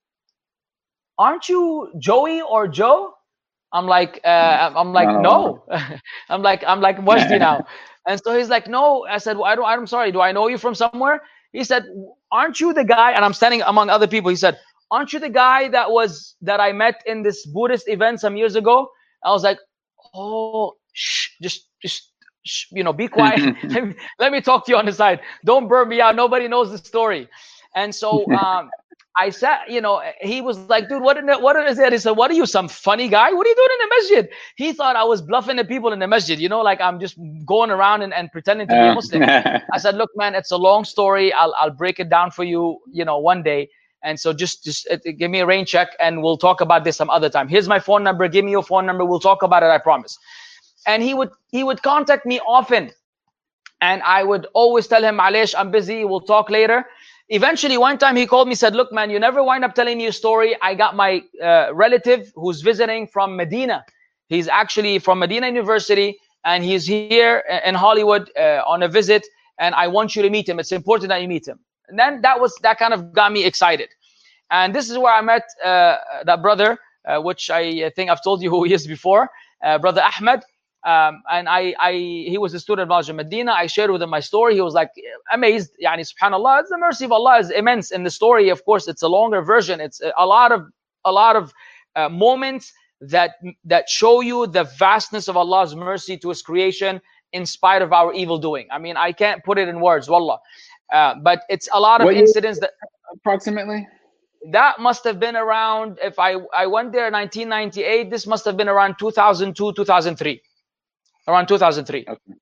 "Aren't you Joey or Joe?" I'm like, uh, I'm like, no. no. I'm like, I'm like, Wajdi now. And so he's like, no. I said, well, I don't, I'm sorry. Do I know you from somewhere? He said, aren't you the guy? And I'm standing among other people. He said, aren't you the guy that was that I met in this Buddhist event some years ago? I was like, oh, shh, just just shh, you know, be quiet. let, me, let me talk to you on the side. Don't burn me out. Nobody knows the story. And so um, I sat, you know, he was like, dude, what, what is it? He said, what are you, some funny guy? What are you doing in the masjid? He thought I was bluffing the people in the masjid, you know, like I'm just going around and, and pretending to be a Muslim. I said, look, man, it's a long story. I'll, I'll break it down for you, you know, one day. And so just, just uh, give me a rain check and we'll talk about this some other time. Here's my phone number. Give me your phone number. We'll talk about it. I promise. And he would, he would contact me often. And I would always tell him, Malesh, I'm busy. We'll talk later. Eventually, one time he called me, said, look, man, you never wind up telling me a story. I got my uh, relative who's visiting from Medina. He's actually from Medina University, and he's here in Hollywood uh, on a visit, and I want you to meet him. It's important that you meet him. And then that was that kind of got me excited. And this is where I met uh, that brother, uh, which I think I've told you who he is before, uh, Brother Ahmed. Um, and I, I, he was a student of Knowledge in Medina. I shared with him my story. He was like amazed. Yani, subhanallah, the mercy of Allah is immense. In the story, of course, it's a longer version. It's a lot of, a lot of uh, moments that, that show you the vastness of Allah's mercy to His creation in spite of our evil doing. I mean, I can't put it in words, wallah. Uh, but it's a lot of what incidents that approximately. That must have been around. If I, I went there in nineteen ninety-eight, this must have been around two thousand two, two thousand three. Around two thousand three. Okay.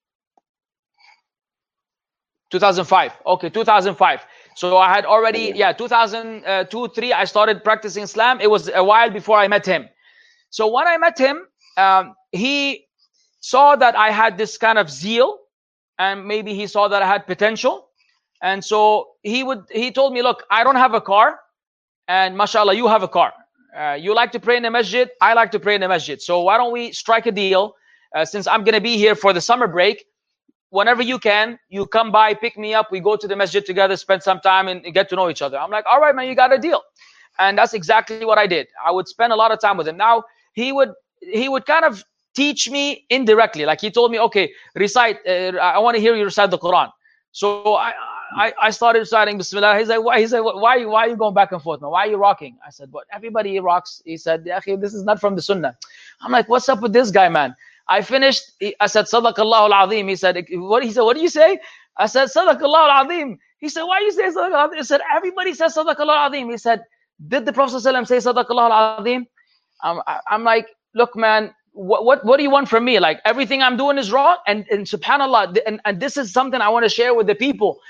two thousand five. Okay, two thousand five. So I had already, yeah, two thousand two, three, I started practicing Islam. It was a while before I met him. So when I met him, um, he saw that I had this kind of zeal, and maybe he saw that I had potential. And so he would, he told me, look, I don't have a car, and mashallah, you have a car. Uh, you like to pray in the masjid, I like to pray in the masjid. So why don't we strike a deal? Uh, since I'm going to be here for the summer break, whenever you can, you come by, pick me up, we go to the masjid together, spend some time and get to know each other. I'm like, all right, man, you got a deal. And that's exactly what I did. I would spend a lot of time with him. Now, he would he would kind of teach me indirectly. Like he told me, okay, recite, uh, I want to hear you recite the Quran. So I, I, I started reciting Bismillah. He's like, why? He said, why, why are you going back and forth, man? Why are you rocking? I said, what? Everybody rocks. He said, this is not from the Sunnah. I'm like, what's up with this guy, man? I finished. I said, Sadaqallahu al-Azim. He said, what? He said, what do you say? I said, Sadaqallahu al-Azim. He said, why you say Sadaqallahu al-Azim? He said, everybody says Sadaqallahu al-Azim. He said, did the Prophet ﷺ say Sadaqallahu al-Azim? I'm, I'm like, look, man, what, what, what do you want from me? Like, everything I'm doing is wrong. And, and subhanAllah, and, and this is something I want to share with the people.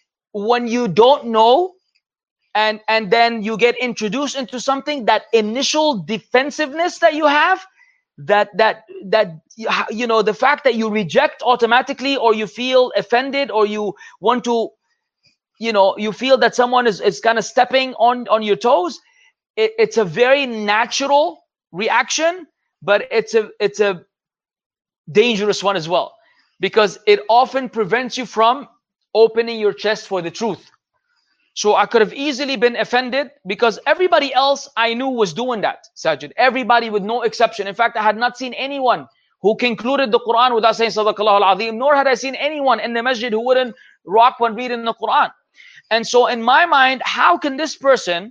When you don't know, and, and then you get introduced into something, that initial defensiveness that you have, that that that you know, the fact that you reject automatically, or you feel offended, or you want to, you know, you feel that someone is, is kind of stepping on on your toes, it, it's a very natural reaction, but it's a it's a dangerous one as well, because it often prevents you from opening your chest for the truth. So I could have easily been offended, because everybody else I knew was doing that, Sajid. Everybody, with no exception. In fact, I had not seen anyone who concluded the Quran without saying Sadaqallahu al-Azim, nor had I seen anyone in the masjid who wouldn't rock when reading the Quran. And so in my mind, how can this person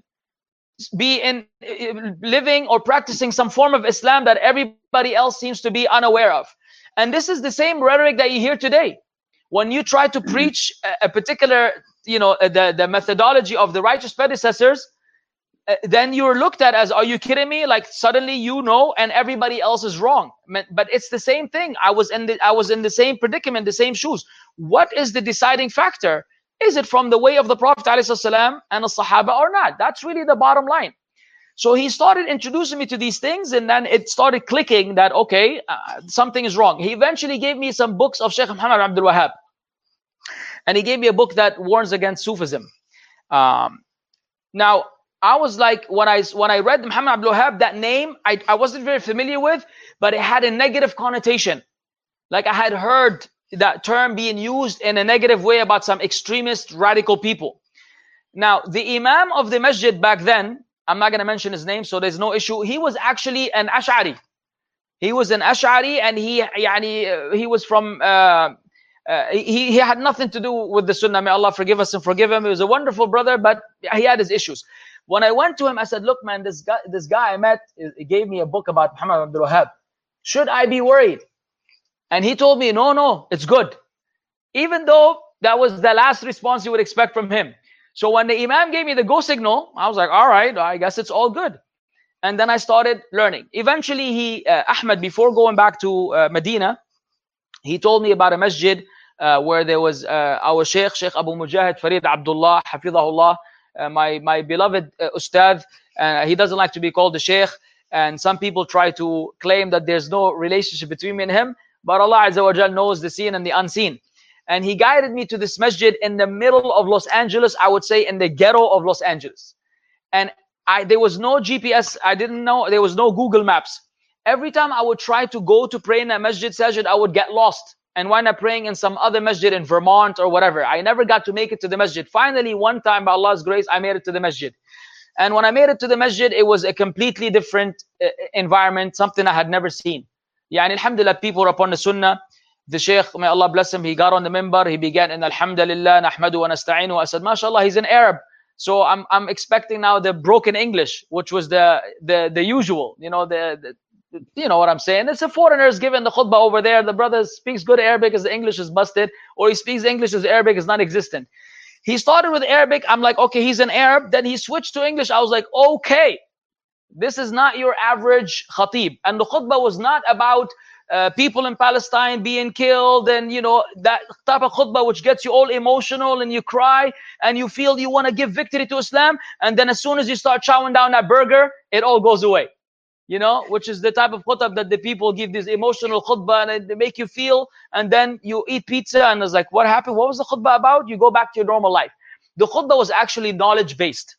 be in living or practicing some form of Islam that everybody else seems to be unaware of? And this is the same rhetoric that you hear today. When you try to preach a, a particular, you know, the, the methodology of the righteous predecessors, uh, then you're looked at as, are you kidding me? Like, suddenly you know, and everybody else is wrong. But it's the same thing. I was in the, I was in the same predicament, the same shoes. What is the deciding factor? Is it from the way of the Prophet ﷺ and the Sahaba or not? That's really the bottom line. So he started introducing me to these things, and then it started clicking that, okay, uh, something is wrong. He eventually gave me some books of Sheikh Muhammad Abdul Wahab. And he gave me a book that warns against Sufism. Um, now, I was like, when I when I read Muhammad Abdul Wahab, that name, I, I wasn't very familiar with, but it had a negative connotation. Like, I had heard that term being used in a negative way about some extremist, radical people. Now, the Imam of the masjid back then, I'm not going to mention his name, so there's no issue. He was actually an Ash'ari. He was an Ash'ari, and he, yani, he was from... Uh, Uh, he, he had nothing to do with the sunnah. May Allah forgive us and forgive him. He was a wonderful brother, but he had his issues. When I went to him, I said, look, man, this guy, this guy I met, he gave me a book about Muhammad Abdul Wahhab. Should I be worried? And he told me, no, no, it's good. Even though that was the last response you would expect from him. So when the Imam gave me the go signal, I was like, all right, I guess it's all good. And then I started learning. Eventually, he, uh, Ahmed, before going back to uh, Medina, he told me about a masjid uh, where there was uh, our Sheikh, Sheikh Abu Mujahid Farid Abdullah, Hafidahullah, uh, my, my beloved uh, Ustad. Uh, he doesn't like to be called the Sheikh. And some people try to claim that there's no relationship between me and him. But Allah Azza wa Jal knows the seen and the unseen. And he guided me to this masjid in the middle of Los Angeles, I would say in the ghetto of Los Angeles. And I, there was no G P S. I didn't know. There was no Google Maps. Every time I would try to go to pray in a masjid sajid, I would get lost and wind up praying in some other masjid in Vermont or whatever. I never got to make it to the masjid. Finally, one time, by Allah's grace, I made it to the masjid. And when I made it to the masjid, it was a completely different uh, environment, something I had never seen. Yeah, and alhamdulillah, people were upon the sunnah. The Shaykh, may Allah bless him, he got on the minbar, he began in Alhamdulillah, Nahmadu wa nasta'inu. I said, MashaAllah, he's an Arab. So I'm I'm expecting now the broken English, which was the the the usual, you know, the, the you know what I'm saying. It's a foreigner's giving the khutbah over there. The brother speaks good Arabic as the English is busted, or he speaks English as Arabic is non-existent. He started with Arabic. I'm like, okay, he's an Arab. Then he switched to English. I was like, okay, this is not your average khatib. And the khutbah was not about Uh, people in Palestine being killed and, you know, that type of khutbah which gets you all emotional and you cry and you feel you want to give victory to Islam. And then as soon as you start chowing down that burger, it all goes away, you know, which is the type of khutbah that the people give this emotional khutbah and they make you feel. And then you eat pizza and it's like, what happened? What was the khutbah about? You go back to your normal life. The khutbah was actually knowledge based.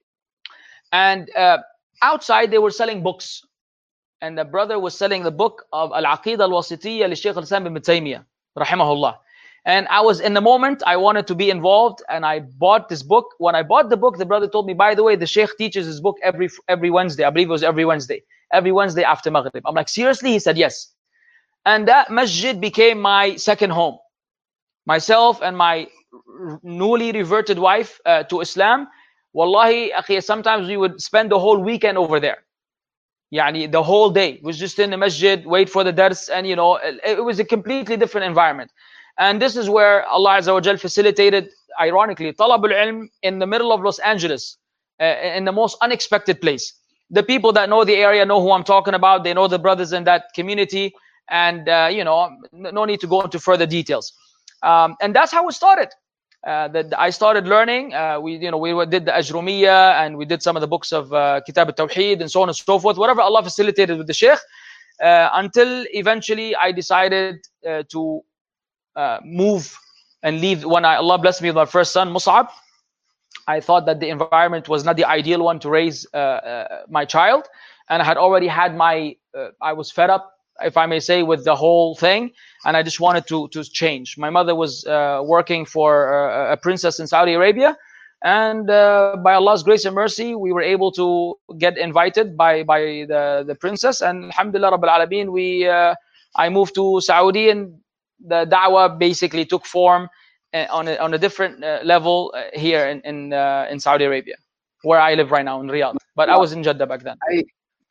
And uh, outside they were selling books. And the brother was selling the book of Al-Aqidah Al-Wasitiyya li Shaykh Al-Islam ibn Taymiyyah, rahimahullah. And I was in the moment, I wanted to be involved, and I bought this book. When I bought the book, the brother told me, by the way, the Shaykh teaches his book every every Wednesday. I believe it was every Wednesday. Every Wednesday after Maghrib. I'm like, seriously? He said, yes. And that masjid became my second home. Myself and my newly reverted wife uh, to Islam, wallahi, akhi, sometimes we would spend the whole weekend over there. Yani the whole day was just in the masjid, wait for the dars, and you know, it, it was a completely different environment. And this is where Allah Azza wa Jal facilitated, ironically, talab al-ilm in the middle of Los Angeles, uh, in the most unexpected place. The people that know the area know who I'm talking about. They know the brothers in that community, and uh, you know, no need to go into further details. Um, and that's how it started. Uh, that I started learning. Uh, we, you know, we did the Ajrumiyya and we did some of the books of uh, Kitab al-Tawheed and so on and so forth. Whatever Allah facilitated with the Shaykh, uh, until eventually I decided uh, to uh, move and leave. When I, Allah blessed me with my first son, Mus'ab, I thought that the environment was not the ideal one to raise uh, uh, my child, and I had already had my. Uh, I was fed up, if I may say, with the whole thing, and I just wanted to to change. My mother was uh, working for uh, a princess in Saudi Arabia, and uh, by Allah's grace and mercy, we were able to get invited by by the the princess, and alhamdulillah rabbil alameen, we uh, I moved to Saudi, and the da'wah basically took form uh, on a, on a different uh, level uh, here in in, uh, in Saudi Arabia, where I live right now in Riyadh. But well, I was in Jeddah back then. I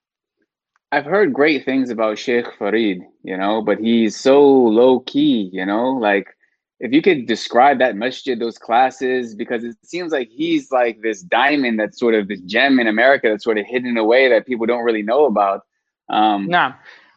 I've heard great things about Sheikh Farid, you know, but he's so low key, you know, like if you could describe that masjid, those classes, because it seems like he's like this diamond that's sort of this gem in America that's sort of hidden away that people don't really know about. Um, nah.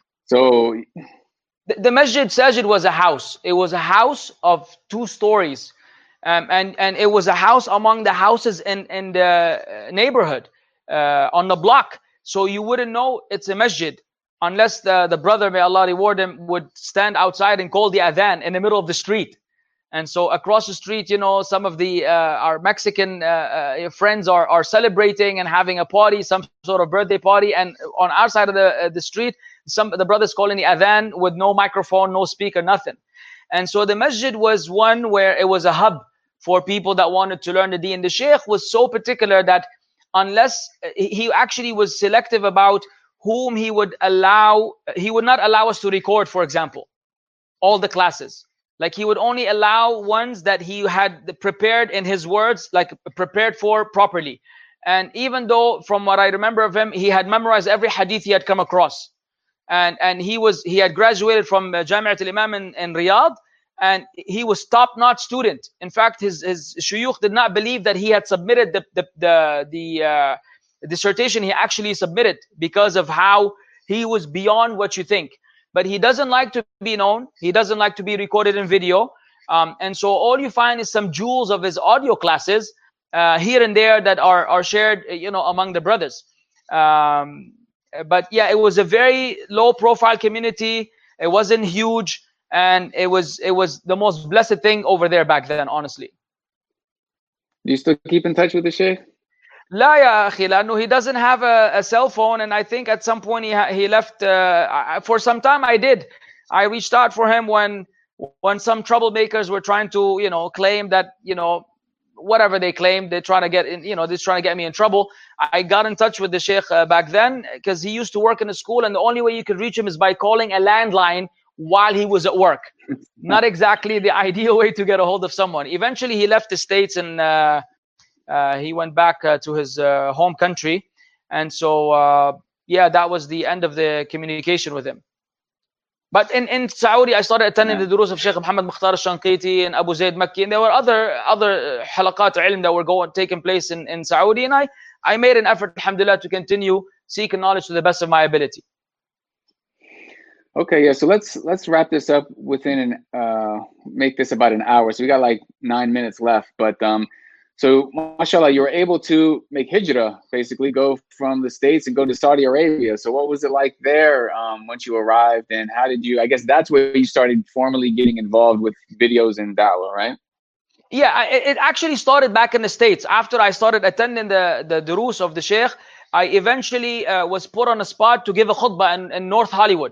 So the, the Masjid Sajid was a house. It was a house of two stories. Um, and, and it was a house among the houses in, in the neighborhood, uh, on the block. So you wouldn't know it's a masjid unless the, the brother, may Allah reward him, would stand outside and call the adhan in the middle of the street. And so across the street, you know, some of the uh, our Mexican uh, uh, friends are are celebrating and having a party, some sort of birthday party. And on our side of the uh, the street, some the brothers calling the adhan with no microphone, no speaker, nothing. And so the masjid was one where it was a hub for people that wanted to learn the deen. The Shaykh was so particular that unless he actually was selective about whom he would allow, he would not allow us to record, for example, all the classes. Like he would only allow ones that he had prepared in his words, like prepared for properly. And even though, from what I remember of him, he had memorized every hadith he had come across, and and he was he had graduated from uh, Jami'at al-Imam in, in Riyadh, and he was top-notch student. In fact, his his shuyukh did not believe that he had submitted the the the, the uh, dissertation he actually submitted, because of how he was beyond what you think. But he doesn't like to be known. He doesn't like to be recorded in video. Um, and so all you find is some jewels of his audio classes uh, here and there that are, are shared, you know, among the brothers. Um, but yeah, it was a very low profile community. It wasn't huge. And it was, it was the most blessed thing over there back then, honestly. Do you still keep in touch with the Sheikh? لا يا أخي, لأنه he doesn't have a, a cell phone, and I think at some point he he left. Uh, I, for some time I did. I reached out for him when when some troublemakers were trying to, you know, claim that, you know, whatever they claimed, they're trying to get in, you know, they're trying to get me in trouble. I got in touch with the Sheikh uh, back then, because he used to work in a school, and the only way you could reach him is by calling a landline while he was at work. Not exactly the ideal way to get a hold of someone. Eventually he left the States, and uh, Uh, he went back uh, to his uh, home country, and so uh, yeah, that was the end of the communication with him. But in, in Saudi, I started attending yeah. the durus of Sheikh Muhammad Mukhtar al-Shanqiti and Abu Zayd Makki, and there were other other halaqat ilm that were going taking place in, in Saudi, and I I made an effort, alhamdulillah, to continue seeking knowledge to the best of my ability. Okay, yeah. So let's let's wrap this up within an uh, make this about an hour. So we got like nine minutes left, but um. So, mashallah, you were able to make hijrah, basically go from the States and go to Saudi Arabia. So what was it like there um, once you arrived, and how did you, I guess that's where you started formally getting involved with videos and da'wah, right? Yeah, it, it actually started back in the States. After I started attending the, the durus of the Sheikh, I eventually uh, was put on a spot to give a khutbah in, in North Hollywood.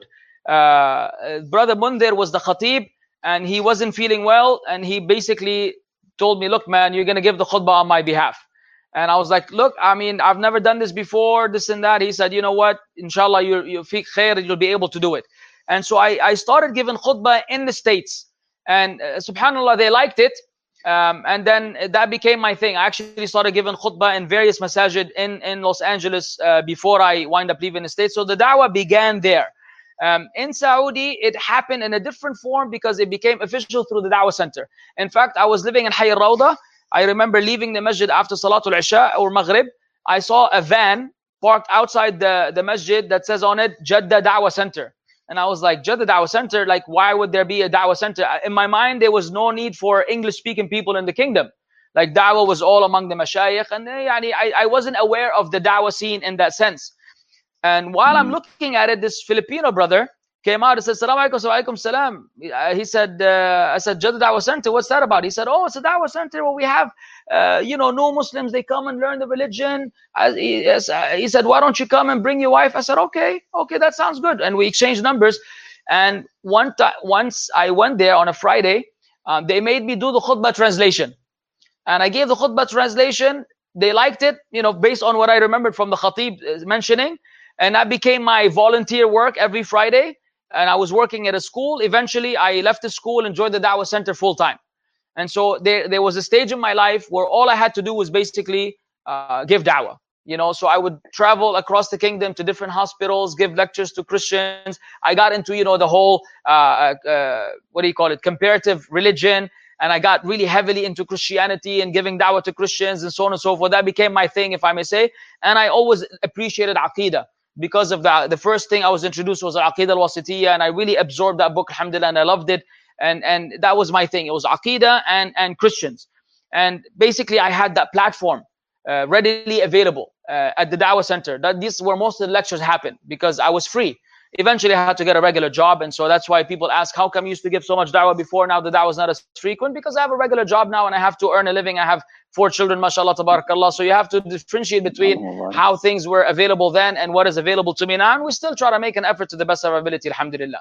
Uh, Brother Mundhir was the khatib, and he wasn't feeling well, and he basically told me, look, man, you're going to give the khutbah on my behalf. And I was like, look, I mean, I've never done this before, this and that. He said, you know what, inshallah, you're, you're fi khair, you'll be able to do it. And so I, I started giving khutbah in the States, and uh, subhanallah, they liked it. Um, and then that became my thing. I actually started giving khutbah in various masajid in, in Los Angeles uh, before I wind up leaving the States. So the da'wah began there. Um, in Saudi, it happened in a different form because it became official through the Dawah Center. In fact, I was living in Hayy al-Rawda. I remember leaving the masjid after Salatul Isha or Maghrib. I saw a van parked outside the, the masjid that says on it, Jeddah Dawah Center. And I was like, Jeddah Dawah Center? Like, why would there be a Dawah Center? In my mind, there was no need for English-speaking people in the kingdom. Like, Dawah was all among the mashayikh. And I, I wasn't aware of the Dawah scene in that sense. And while mm. I'm looking at it, this Filipino brother came out and said, Salaam alaikum, alaikum salam. He said, uh, I said, Jeddah Dawah Center, what's that about? He said, oh, it's a Dawah Center where we have, uh, you know, new Muslims, they come and learn the religion. I, he, he said, why don't you come and bring your wife? I said, okay, okay, that sounds good. And we exchanged numbers. And one time, once I went there on a Friday, um, they made me do the khutbah translation. And I gave the khutbah translation. They liked it, you know, based on what I remembered from the khatib mentioning. And that became my volunteer work every Friday. And I was working at a school. Eventually, I left the school and joined the Dawah Center full time. And so there, there was a stage in my life where all I had to do was basically uh, give da'wah. You know, so I would travel across the kingdom to different hospitals, give lectures to Christians. I got into, you know, the whole, uh, uh, what do you call it, comparative religion. And I got really heavily into Christianity and giving da'wah to Christians and so on and so forth. That became my thing, if I may say. And I always appreciated Aqidah. Because of that, the first thing I was introduced was Aqidah al-Wasitiyya, and I really absorbed that book, alhamdulillah, and I loved it. And and that was my thing. It was Aqidah and, and Christians. And basically, I had that platform uh, readily available uh, at the Dawah Center. That These were most of the lectures happened because I was free. Eventually, I had to get a regular job, and so that's why people ask, how come you used to give so much da'wah before? Now the da'wah is not as frequent, because I have a regular job now and I have to earn a living. I have four children, mashallah, tabarakallah. So you have to differentiate between oh, how things were available then and what is available to me now. And we still try to make an effort to the best of our ability, alhamdulillah.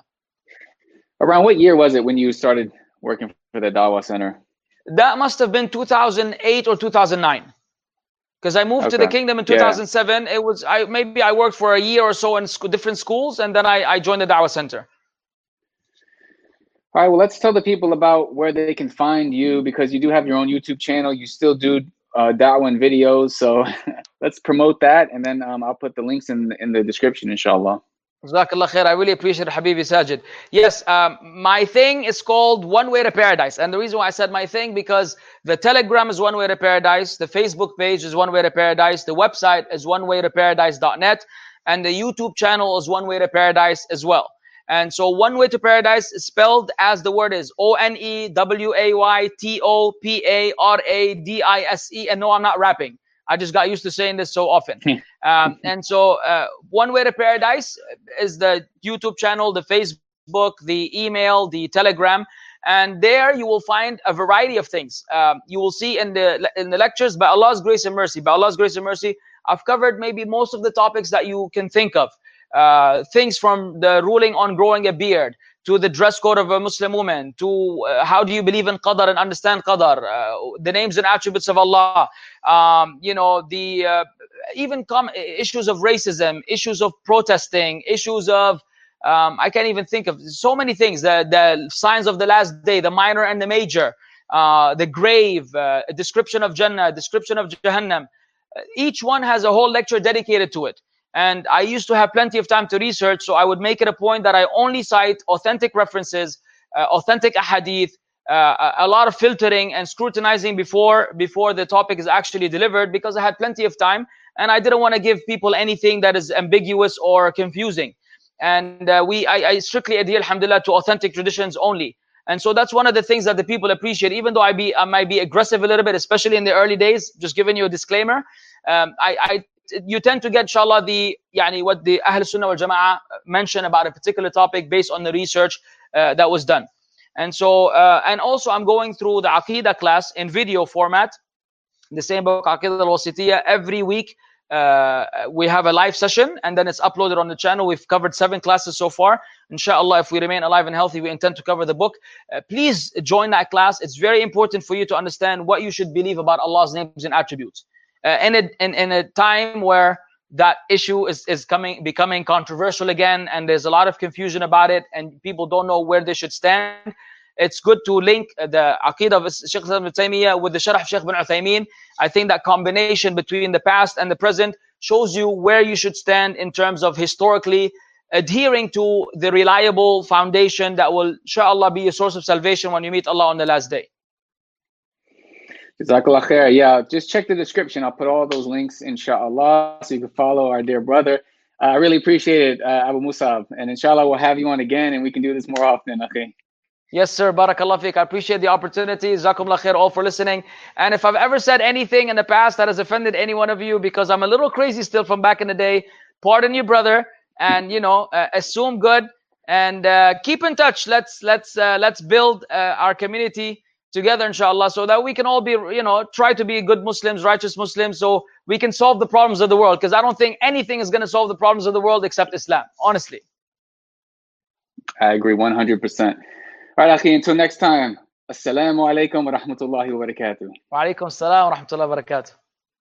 Around what year was it when you started working for the Dawah Center? That must have been two thousand eight or two thousand nine. Because I moved okay. to the kingdom in two thousand seven. Yeah. It was I maybe I worked for a year or so in sc different schools, and then I, I joined the Dawah Center. All right, well, let's tell the people about where they can find you, because you do have your own YouTube channel. You still do uh, da'wah and videos. So let's promote that. And then um, I'll put the links in, in the description, inshallah. Jazakallah khair. I really appreciate it, Habibi Sajid. Yes, um, my thing is called One Way to Paradise. And the reason why I said my thing, because the Telegram is One Way to Paradise, the Facebook page is One Way to Paradise, the website is one way to paradise dot net, and the YouTube channel is One Way to Paradise as well. And so One Way to Paradise is spelled as the word is O N E W A Y T O P A R A D I S E. And no, I'm not rapping. I just got used to saying this so often. Um, and so uh, One Way to Paradise is the YouTube channel, the Facebook, the email, the Telegram. And there you will find a variety of things. Um, you will see in the in the lectures, by Allah's grace and mercy, by Allah's grace and mercy, I've covered maybe most of the topics that you can think of. Uh, things from the ruling on growing a beard, to the dress code of a Muslim woman, to uh, how do you believe in Qadar and understand Qadar, uh, the names and attributes of Allah, um, you know, the uh, even com issues of racism, issues of protesting, issues of, um, I can't even think of so many things, the, the signs of the last day, the minor and the major, uh, the grave, uh, a description of Jannah, a description of Jahannam. Each one has a whole lecture dedicated to it. And I used to have plenty of time to research, so I would make it a point that I only cite authentic references, uh, authentic ahadith, uh, a lot of filtering and scrutinizing before before the topic is actually delivered, because I had plenty of time and I didn't want to give people anything that is ambiguous or confusing. And uh, we, I, I strictly adhere, alhamdulillah, to authentic traditions only. And so that's one of the things that the people appreciate, even though I be I might be aggressive a little bit, especially in the early days. Just giving you a disclaimer. Um, I, I you tend to get, inshallah, the yani what the Ahl Sunnah wal Jama'ah mention about a particular topic based on the research uh, that was done. And so, uh, and also I'm going through the Aqidah class in video format, the same book, Aqidah al-Wasitiyah. Every week uh, we have a live session and then it's uploaded on the channel. We've covered seven classes so far. Inshallah, if we remain alive and healthy, we intend to cover the book. Uh, please join that class. It's very important for you to understand what you should believe about Allah's names and attributes. Uh, in, a, in, in a time where that issue is, is coming becoming controversial again, and there's a lot of confusion about it, and people don't know where they should stand, it's good to link the Aqidah of Shaykh Ibn Taymiyyah with the Sharh of Shaykh Ibn Uthaymeen. I think that combination between the past and the present shows you where you should stand in terms of historically adhering to the reliable foundation that will, inshallah, be a source of salvation when you meet Allah on the last day. Jazakallah khair. Yeah, just check the description. I'll put all those links, inshallah, so you can follow our dear brother. Uh, I really appreciate it, uh, Abu Musab. And inshallah, we'll have you on again and we can do this more often, okay? Yes, sir. Barakallah fiqh. I appreciate the opportunity. Jazakumullah khair all for listening. And if I've ever said anything in the past that has offended any one of you, because I'm a little crazy still from back in the day, pardon you, brother. And, you know, uh, assume good. And uh, keep in touch. Let's, let's, uh, let's build uh, our community together, inshallah, so that we can all be, you know, try to be good Muslims, righteous Muslims, so we can solve the problems of the world. Because I don't think anything is going to solve the problems of the world except Islam, honestly. I agree one hundred percent. All right, Akhi, until next time. Assalamu alaikum wa rahmatullahi wa barakatuh. Wa alaikum assalam wa rahmatullahi wa barakatuh.